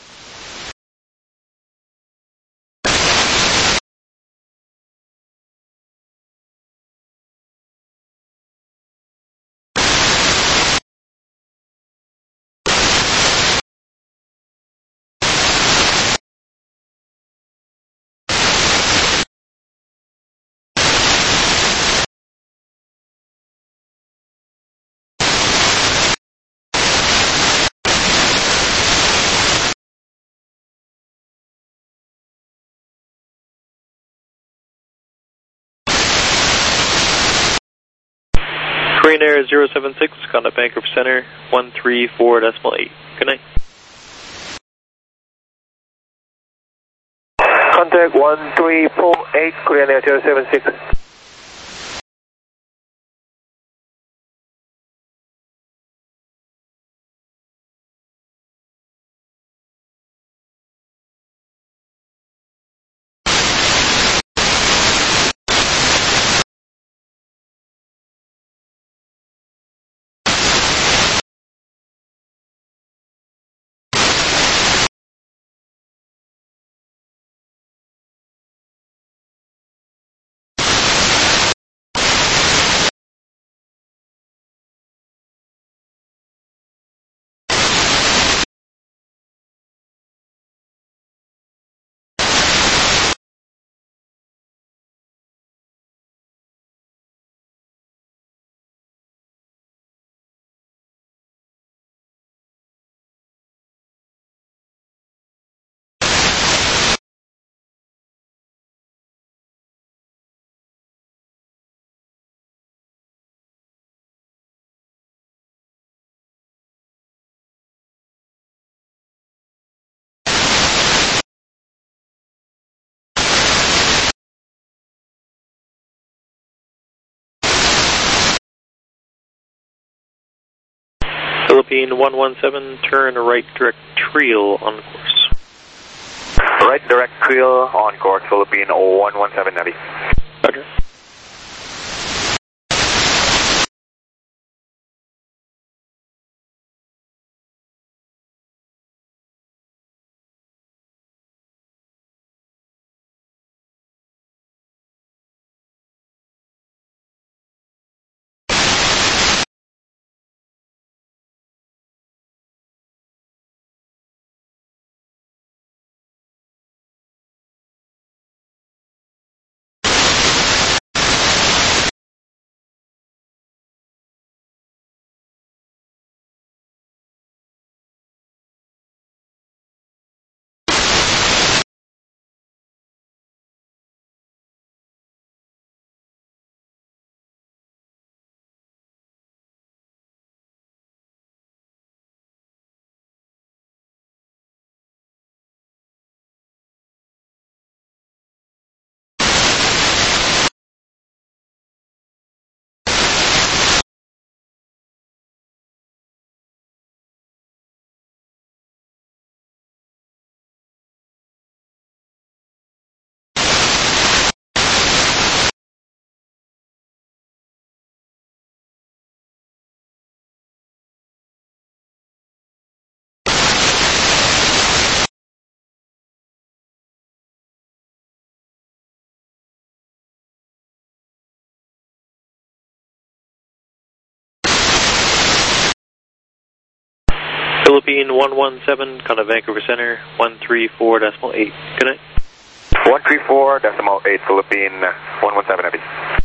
Korean Air zero seven six, contact Vancouver Center, one three four decimal eight. Good night. Contact one three four eight, Korean Air zero seven six. Philippine one one seven, turn right direct Triel on course. Right direct Triel on course, Philippine one one seven heavy. Roger. Philippine one one seven, contact Vancouver Center, one three four decimal eight. Good night. one three four decimal eight, Philippine one one seven heavy.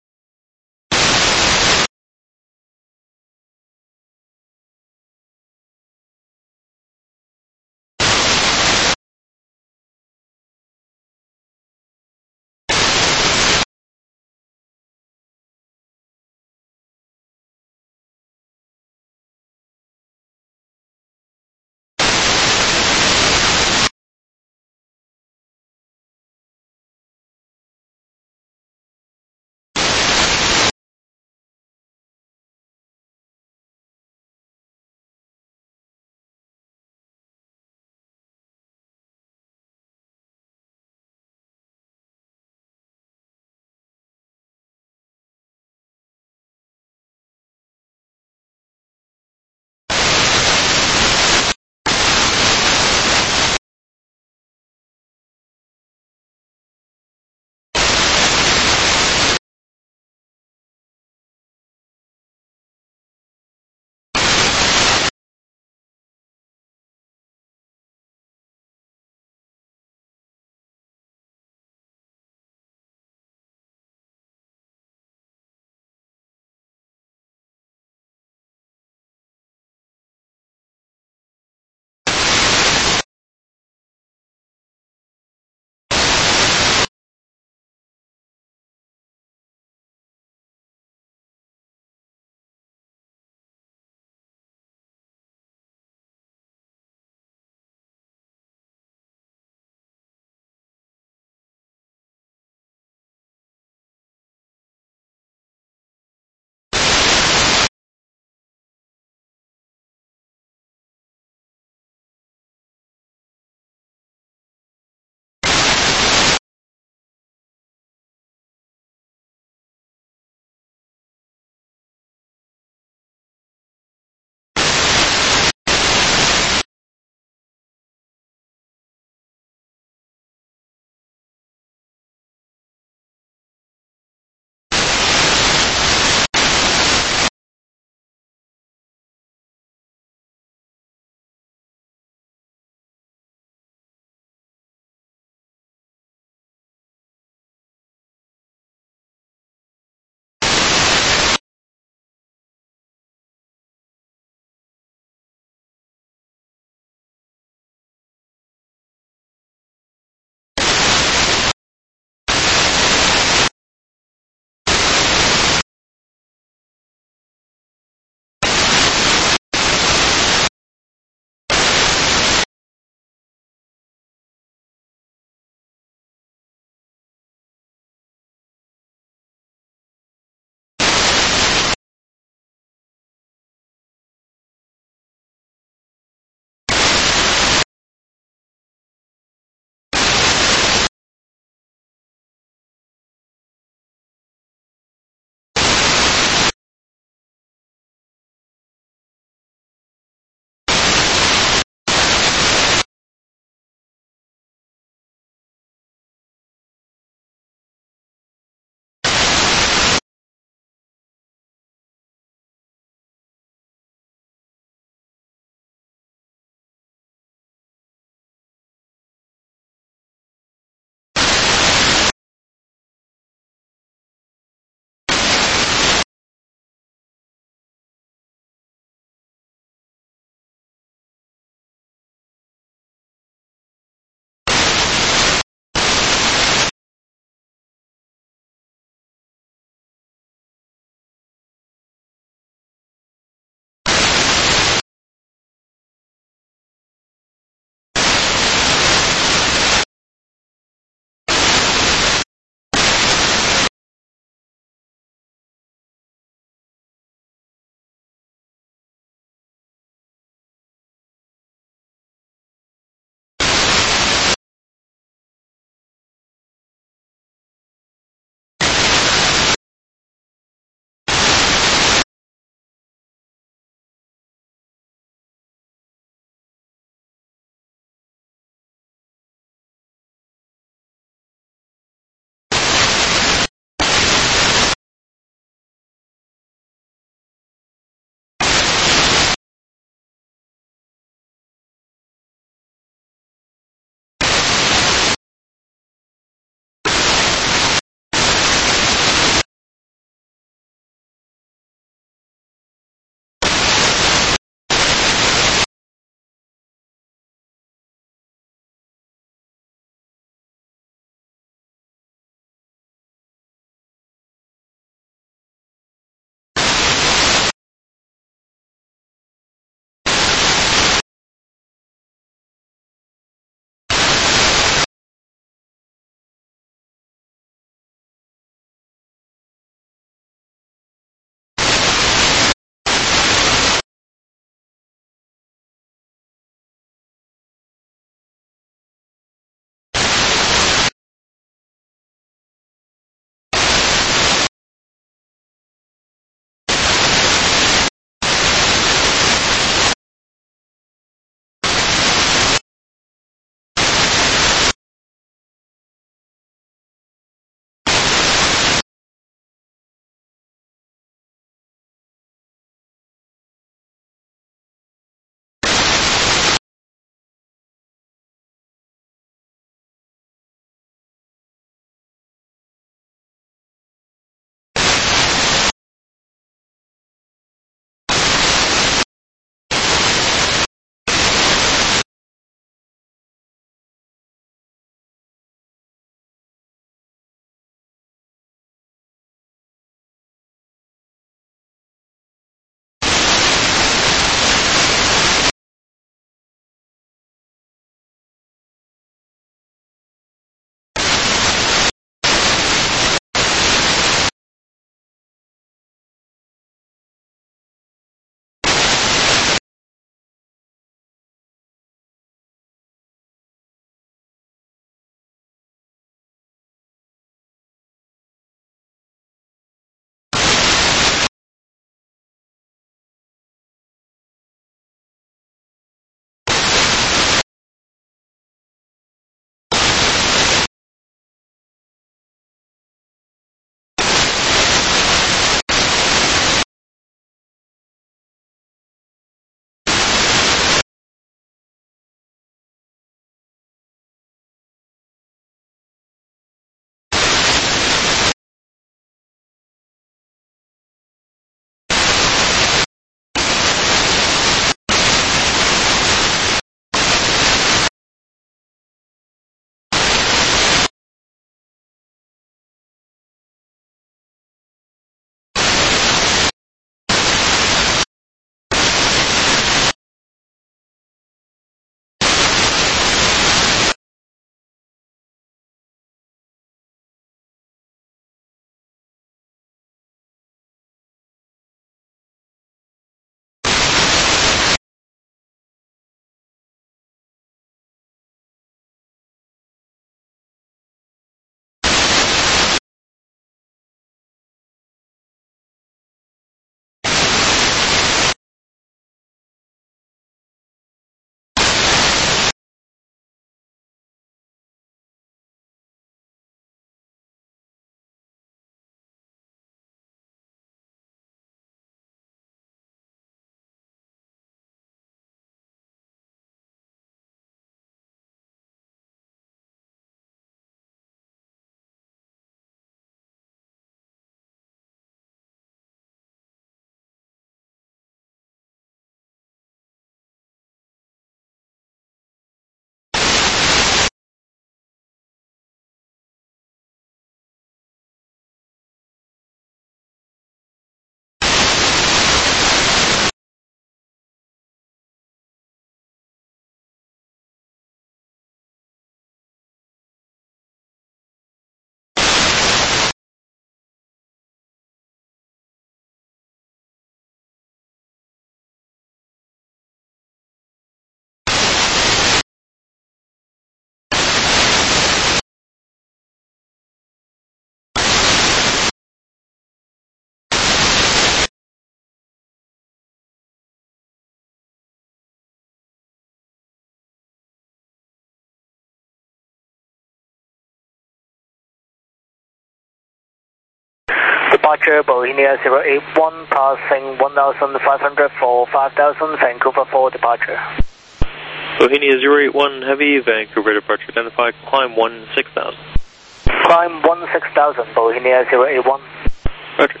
departure, Bohemia zero eight one, passing one thousand five hundred for five thousand, Vancouver for departure. Bohemia zero eight one Heavy, Vancouver departure identified, climb one six thousand. Climb one six thousand, Bohemia zero eight one. Roger.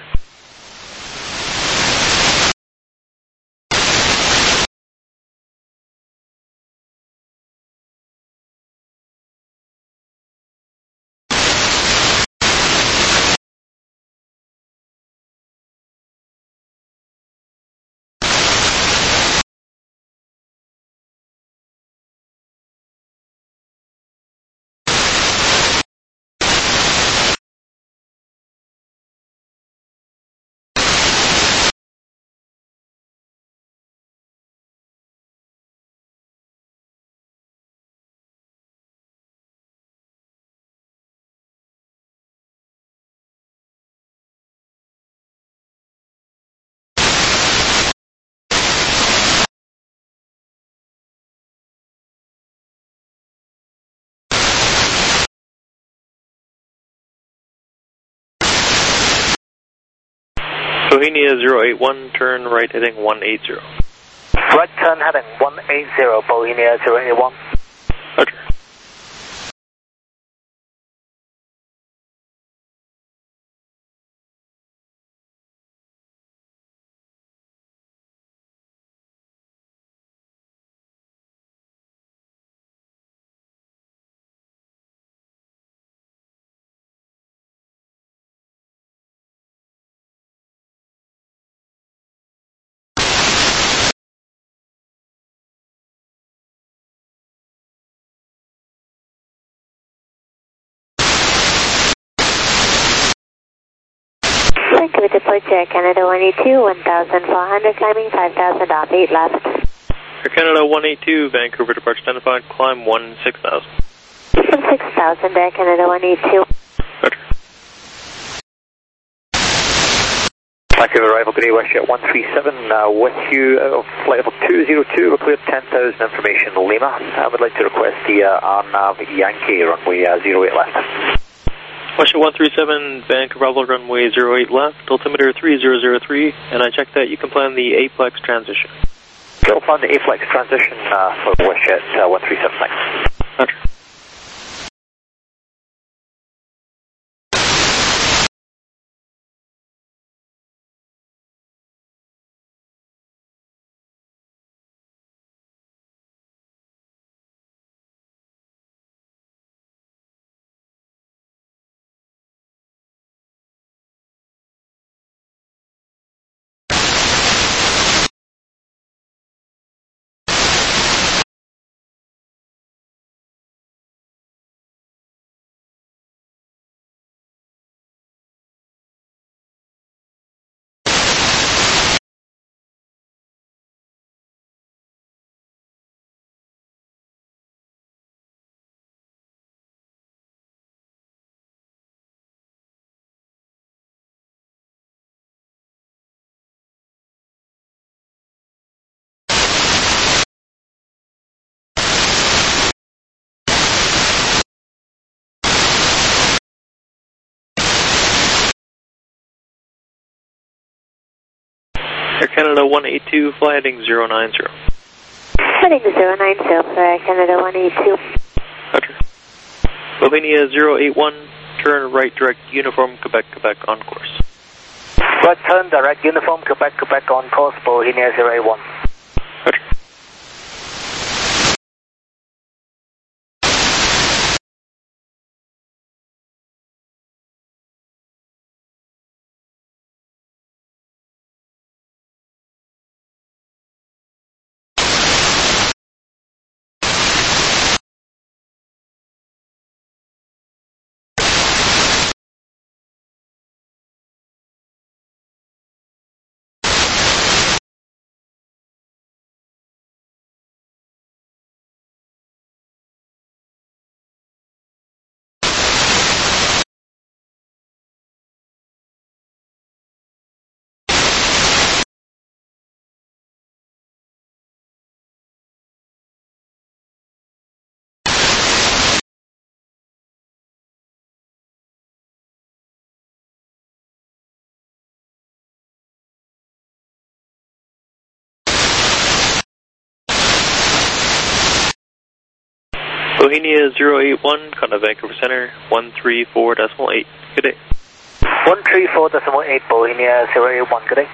Bohemia zero eight one, turn right heading one eight zero. Right turn heading one eight zero, Bohemia zero eight one. Roger. Vancouver departure, Canada one eight two, one thousand four hundred, climbing five thousand off, eight left. Air Canada one eight two, Vancouver departure identified, climb one six thousand. one six thousand, Air Canada one eight two. Roger. Vancouver arrival, good day, WestJet one three seven, uh, with you, uh, flight level two zero two, we're cleared ten thousand information, Lima. I would like to request the uh, R NAV Yankee, runway uh, zero eight left. WestJet one three seven, Vancouver Bravo, runway zero eight left, altimeter three zero zero three, and I checked that you can plan the A-Flex transition. We'll plan the A-Flex transition uh, for WestJet uh, one three seven, thanks. Roger. Air Canada one eight two, fly heading zero nine zero. Heading zero nine zero for Air Canada one eight two. Roger. Bohemia zero eight one, turn right direct uniform, Quebec, Quebec on course. Right turn direct uniform, Quebec, Quebec on course, Bohemia zero eight one. Roger. Bohemia zero eight one, contact Vancouver Center, one three four decimal eight. Good day. one three four decimal eight, Bohemia zero eight one, good day.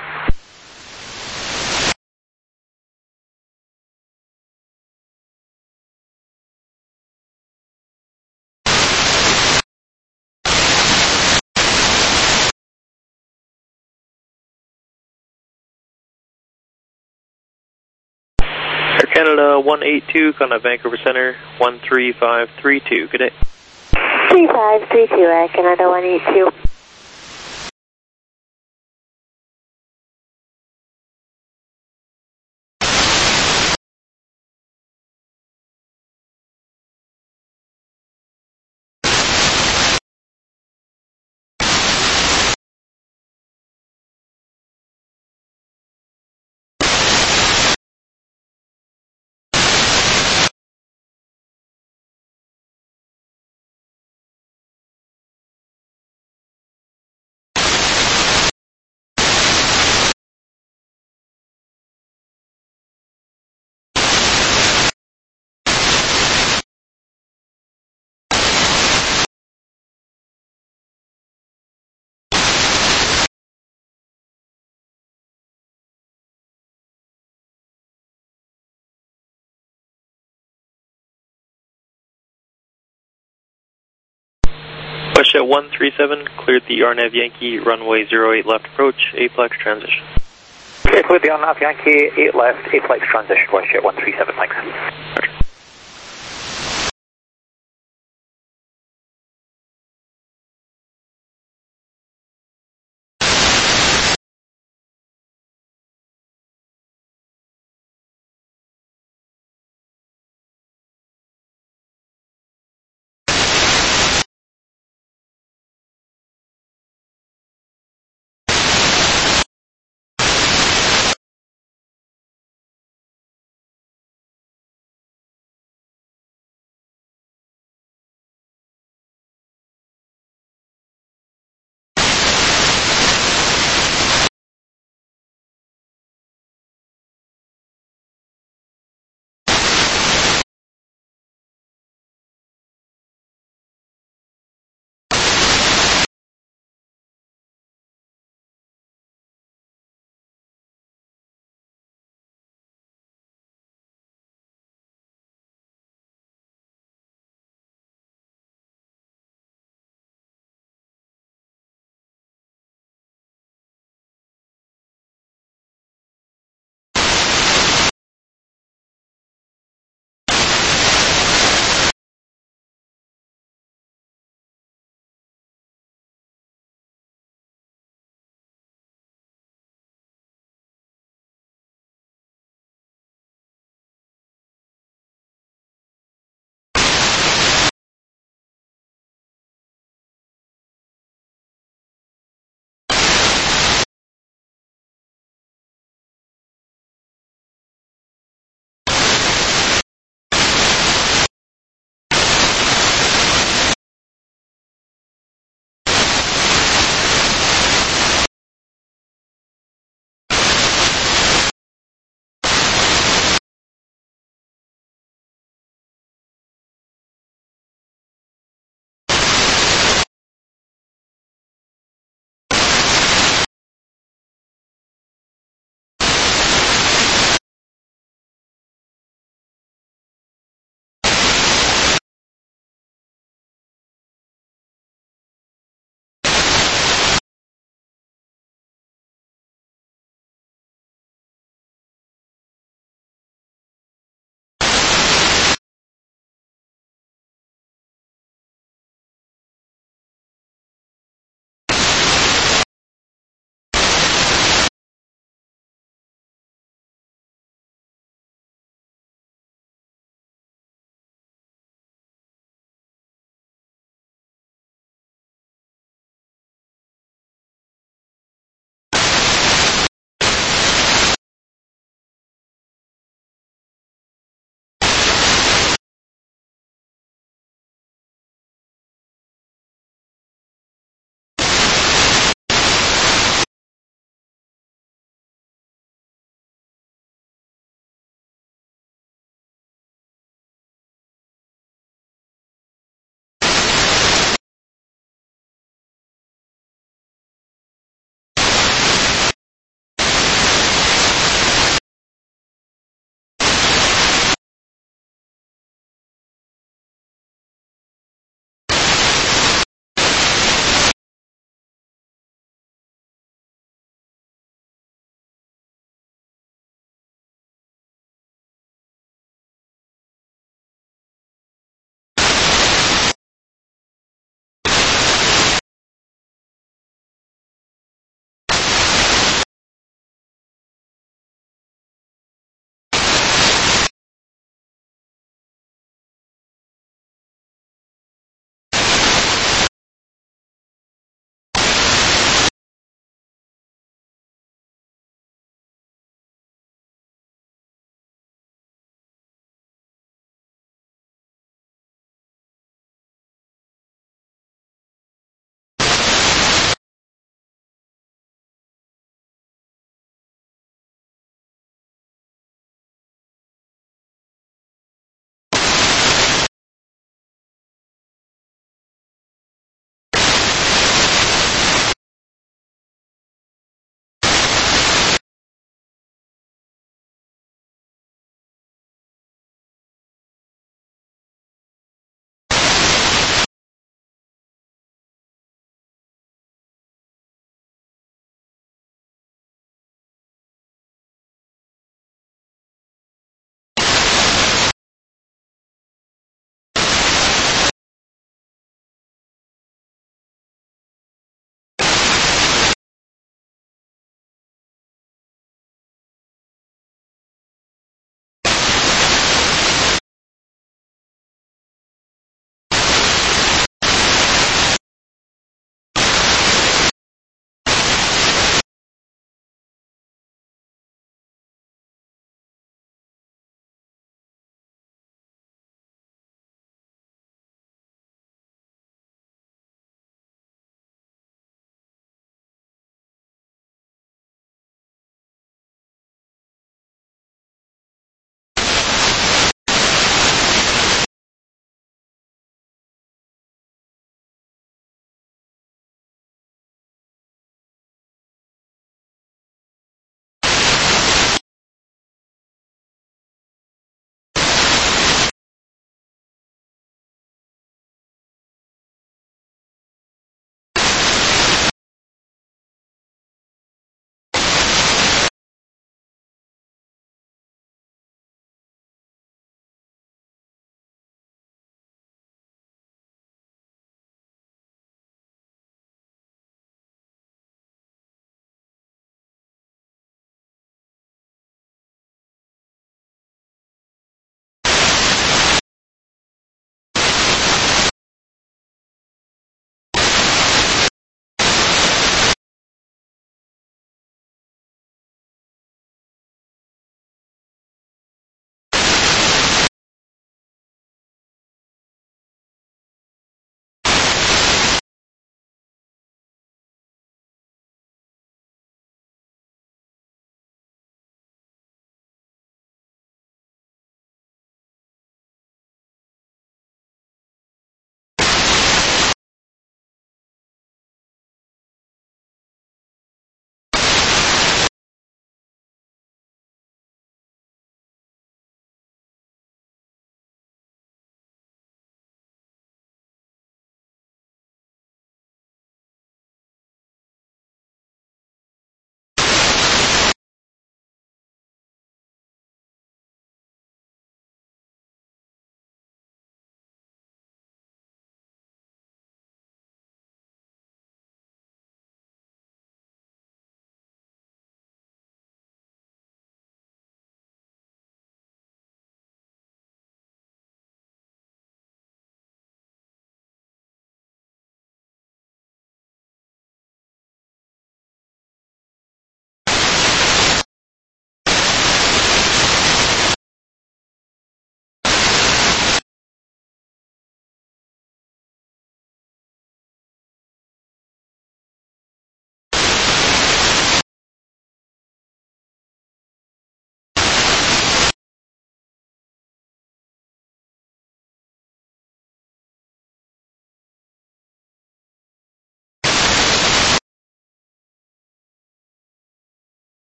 Air Canada one eight two, contact Vancouver Center, one three five three two. Good day. three five three two, Air Canada one eight two. WestJet one three seven, cleared the R N A V Yankee, runway zero eight left approach, Aplex transition. Okay, cleared the R N A V Yankee, eight left, Aplex transition, WestJet one three seven, thanks. Roger.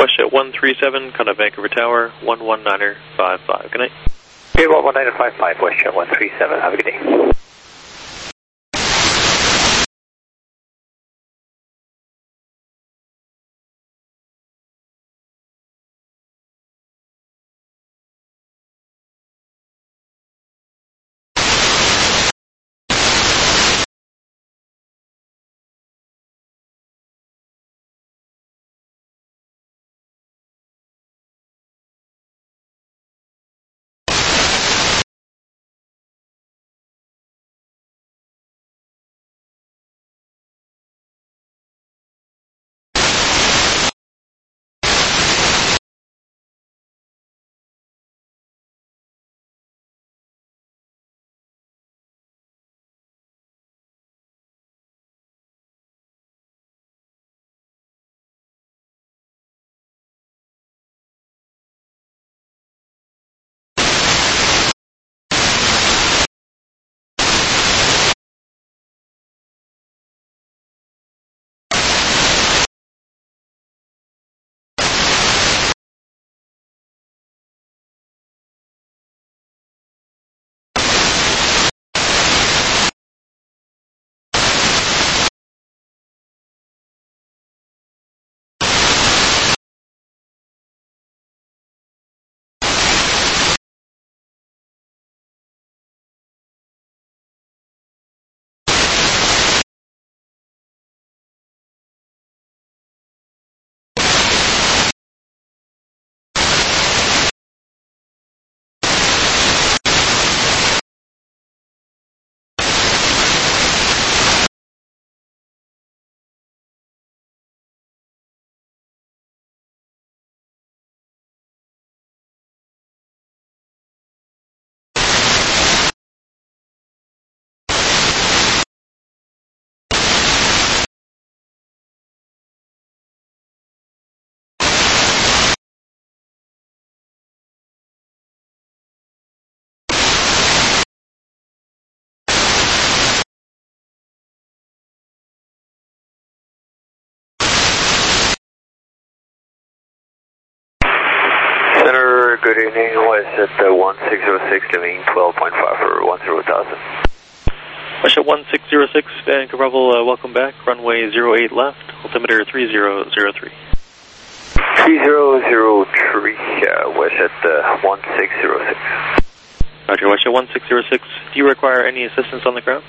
WestJet one three seven, contact Vancouver Tower, one one niner five five. Good night. Okay, one one niner five five, WestJet one three seven. Have a good day. Center, good evening. WestJet uh, one six zero six, giving twelve point five for one zero thousand. WestJet one six zero six, Vancouver Bravo, uh, welcome back. Runway zero eight left, altimeter three zero zero three. three zero zero three, uh, WestJet uh, one six zero six. Roger, WestJet one six zero six. Do you require any assistance on the ground?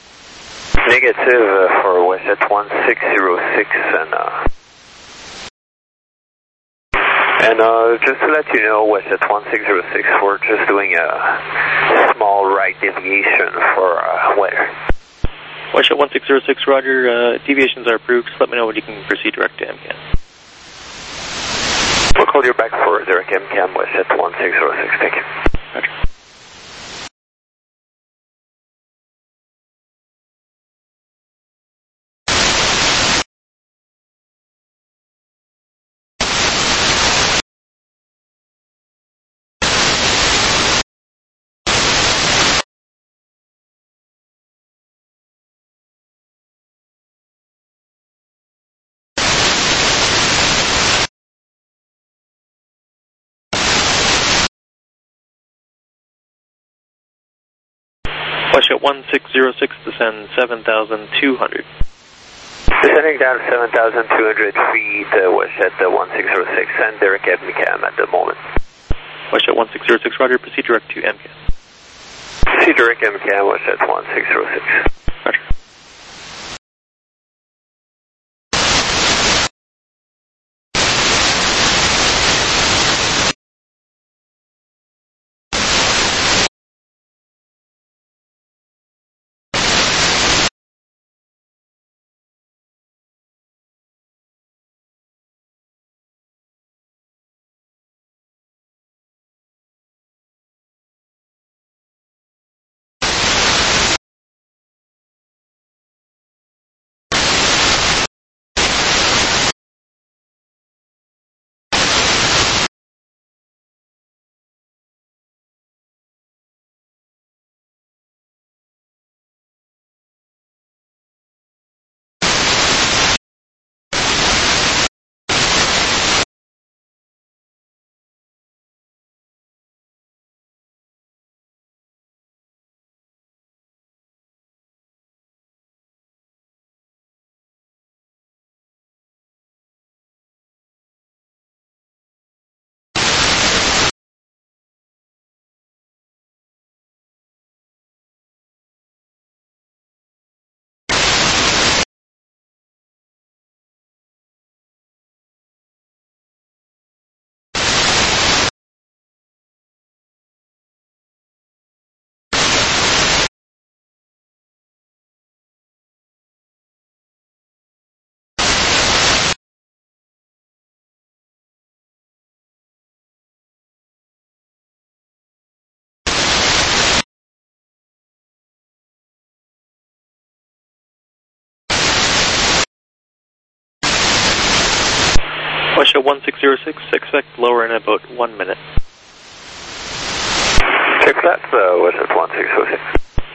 Negative uh, for WestJet one six zero six, and uh, and uh, just to let you know, WestJet one six zero six, we're just doing a small right deviation for uh, weather. WestJet one six zero six, Roger. Uh, deviations are approved. Just let me know when you can proceed direct to M CAM. We'll call you back for direct M CAM, WestJet one six zero six. Thank you. Roger. WestJet one six zero six, descend seven thousand two hundred. Descending down seven thousand two hundred feet, uh, WestJet uh, one six zero six, and direct M CAM at the moment. WestJet one six zero six, Roger, proceed direct to M CAM. Proceed direct M CAM, WestJet one six zero six. Roger. Russia one six zero six, expect lower in about one minute. Check that, uh, West one six zero six.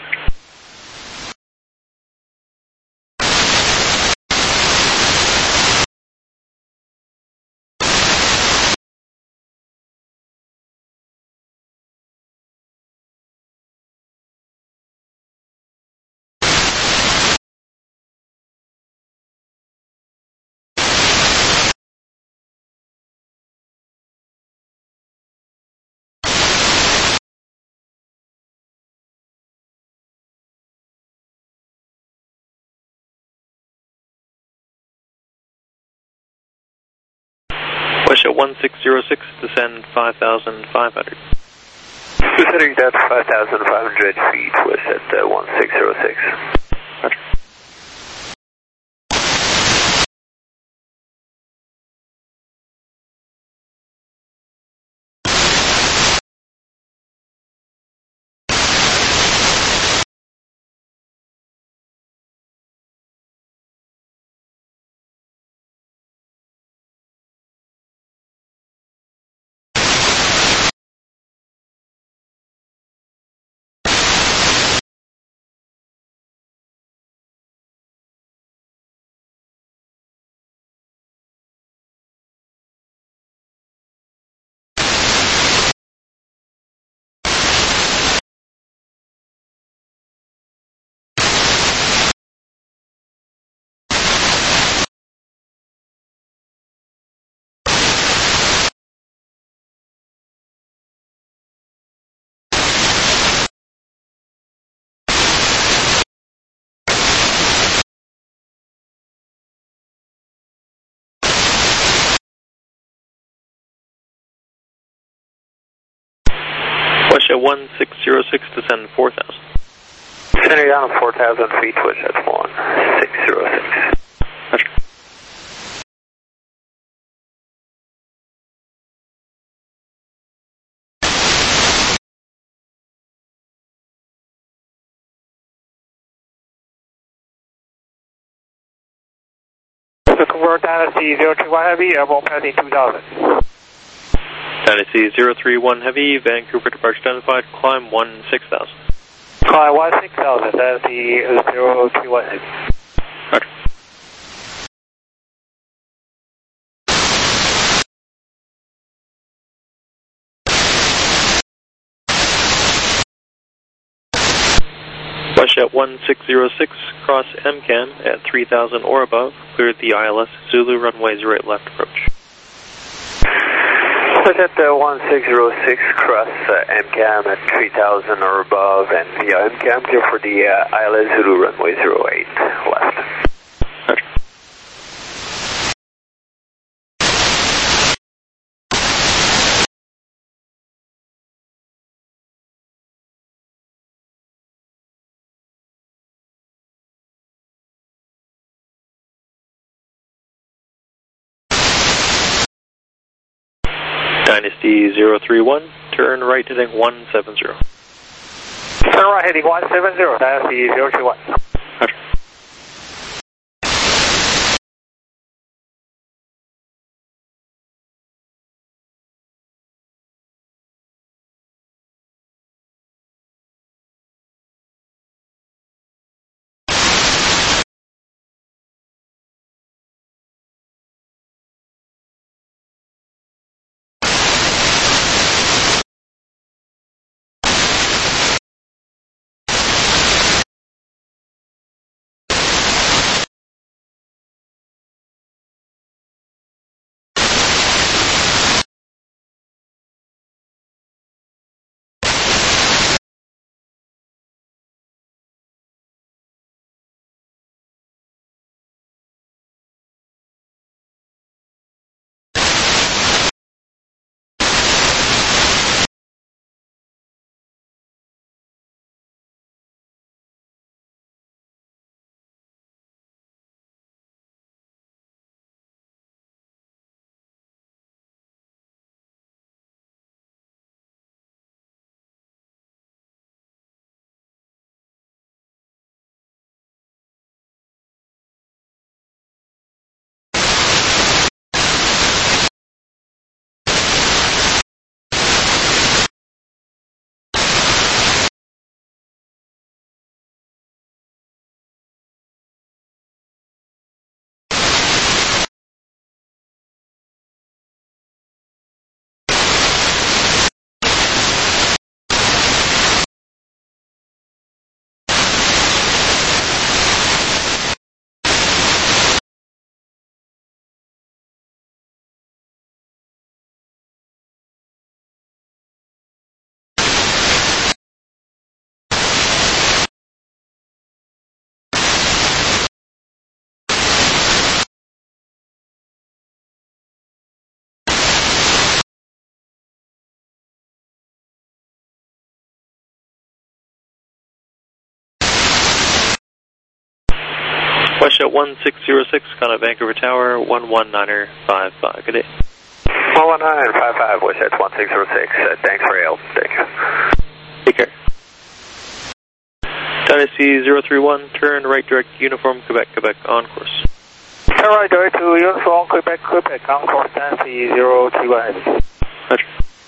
Russia one six zero six, descend five thousand five hundred. Considering that five thousand five hundred feet was at uh, one six zero six. Roger. Russia one six zero six, descend four thousand. Descending down four thousand feet, was at one six zero six. Roger. Convert Dynasty zero three one Heavy, airborne passing two thousand. Dynasty zero three one Heavy, Vancouver departure identified, climb one six thousand. Climb one six thousand, Dynasty zero three one Heavy. Roger. Russia one six zero six, cross M CAM at three thousand or above, cleared the I L S Zulu runway zero eight left approach. Was at the one six zero six, cross uh, M CAM at three thousand or above, and via M CAM clear for the uh, I L S Zulu runway zero eight left. Roger. Dynasty zero three one, turn right heading one seven zero. Turn right heading one seven zero, Dynasty zero three one. Roger. WestJet one six zero six, contact Vancouver Tower, one one niner five five. Good day. one one nine five five, WestJet one six zero six. Uh, thanks for your help. Thank you. Take care. Dynasty zero three one, turn right direct uniform, Quebec, Quebec, on course. Turn right direct to uniform, Quebec, Quebec, on course, Dynasty zero three one. Roger.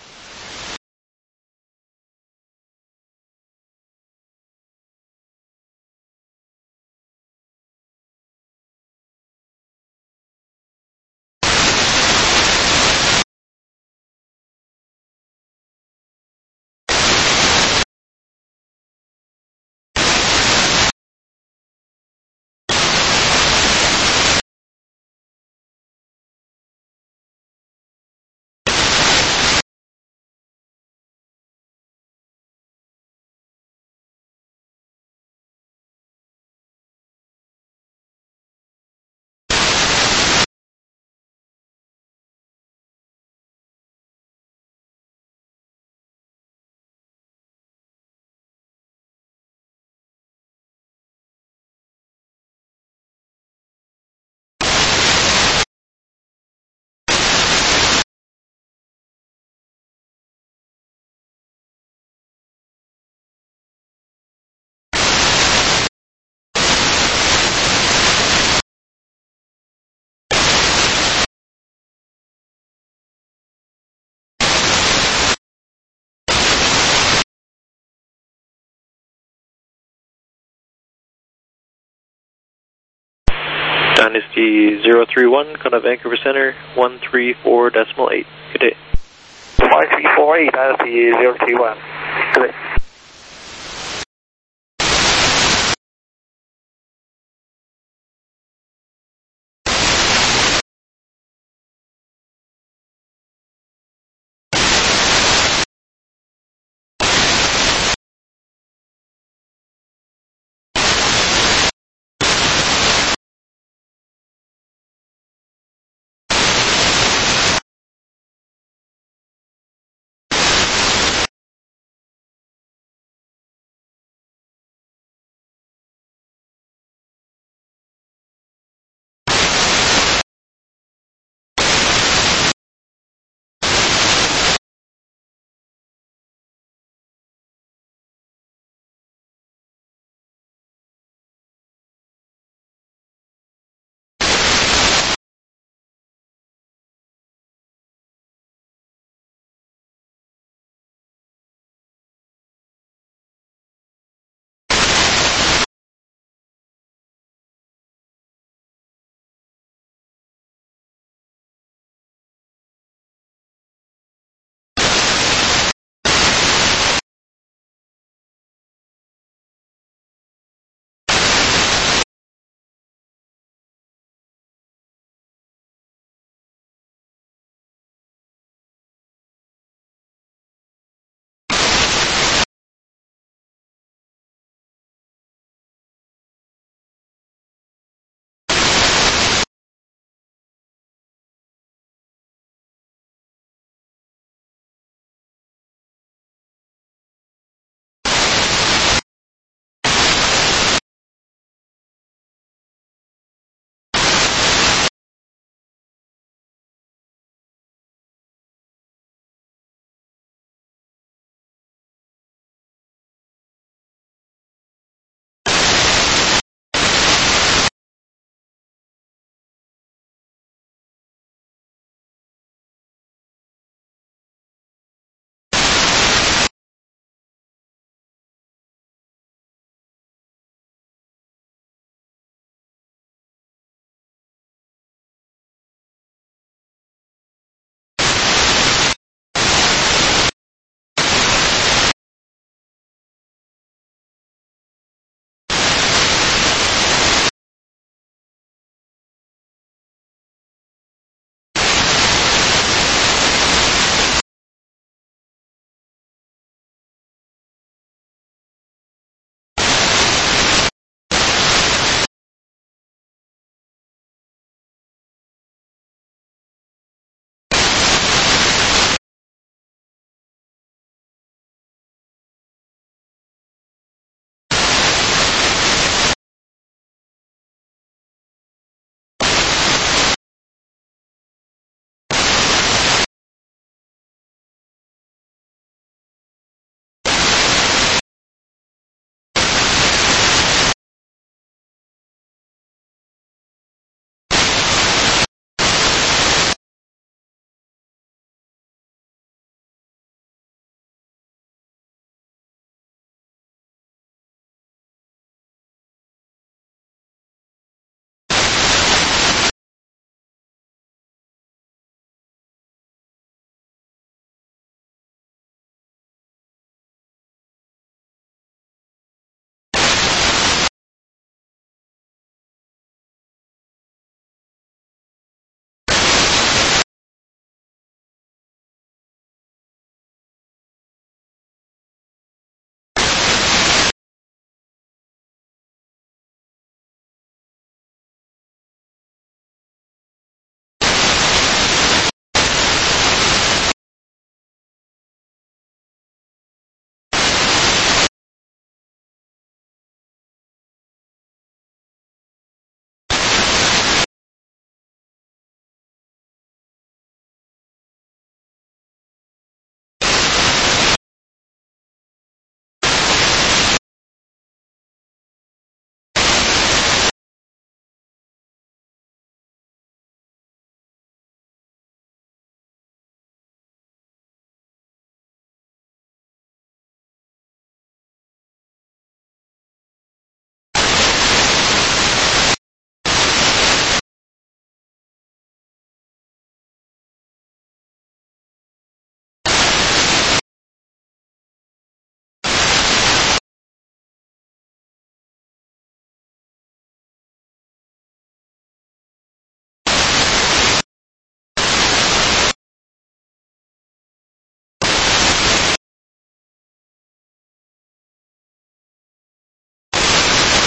Dynasty zero three one, contact Vancouver Center, one three four decimal eight. Good day. one three four eight, Dynasty zero three one. Good day.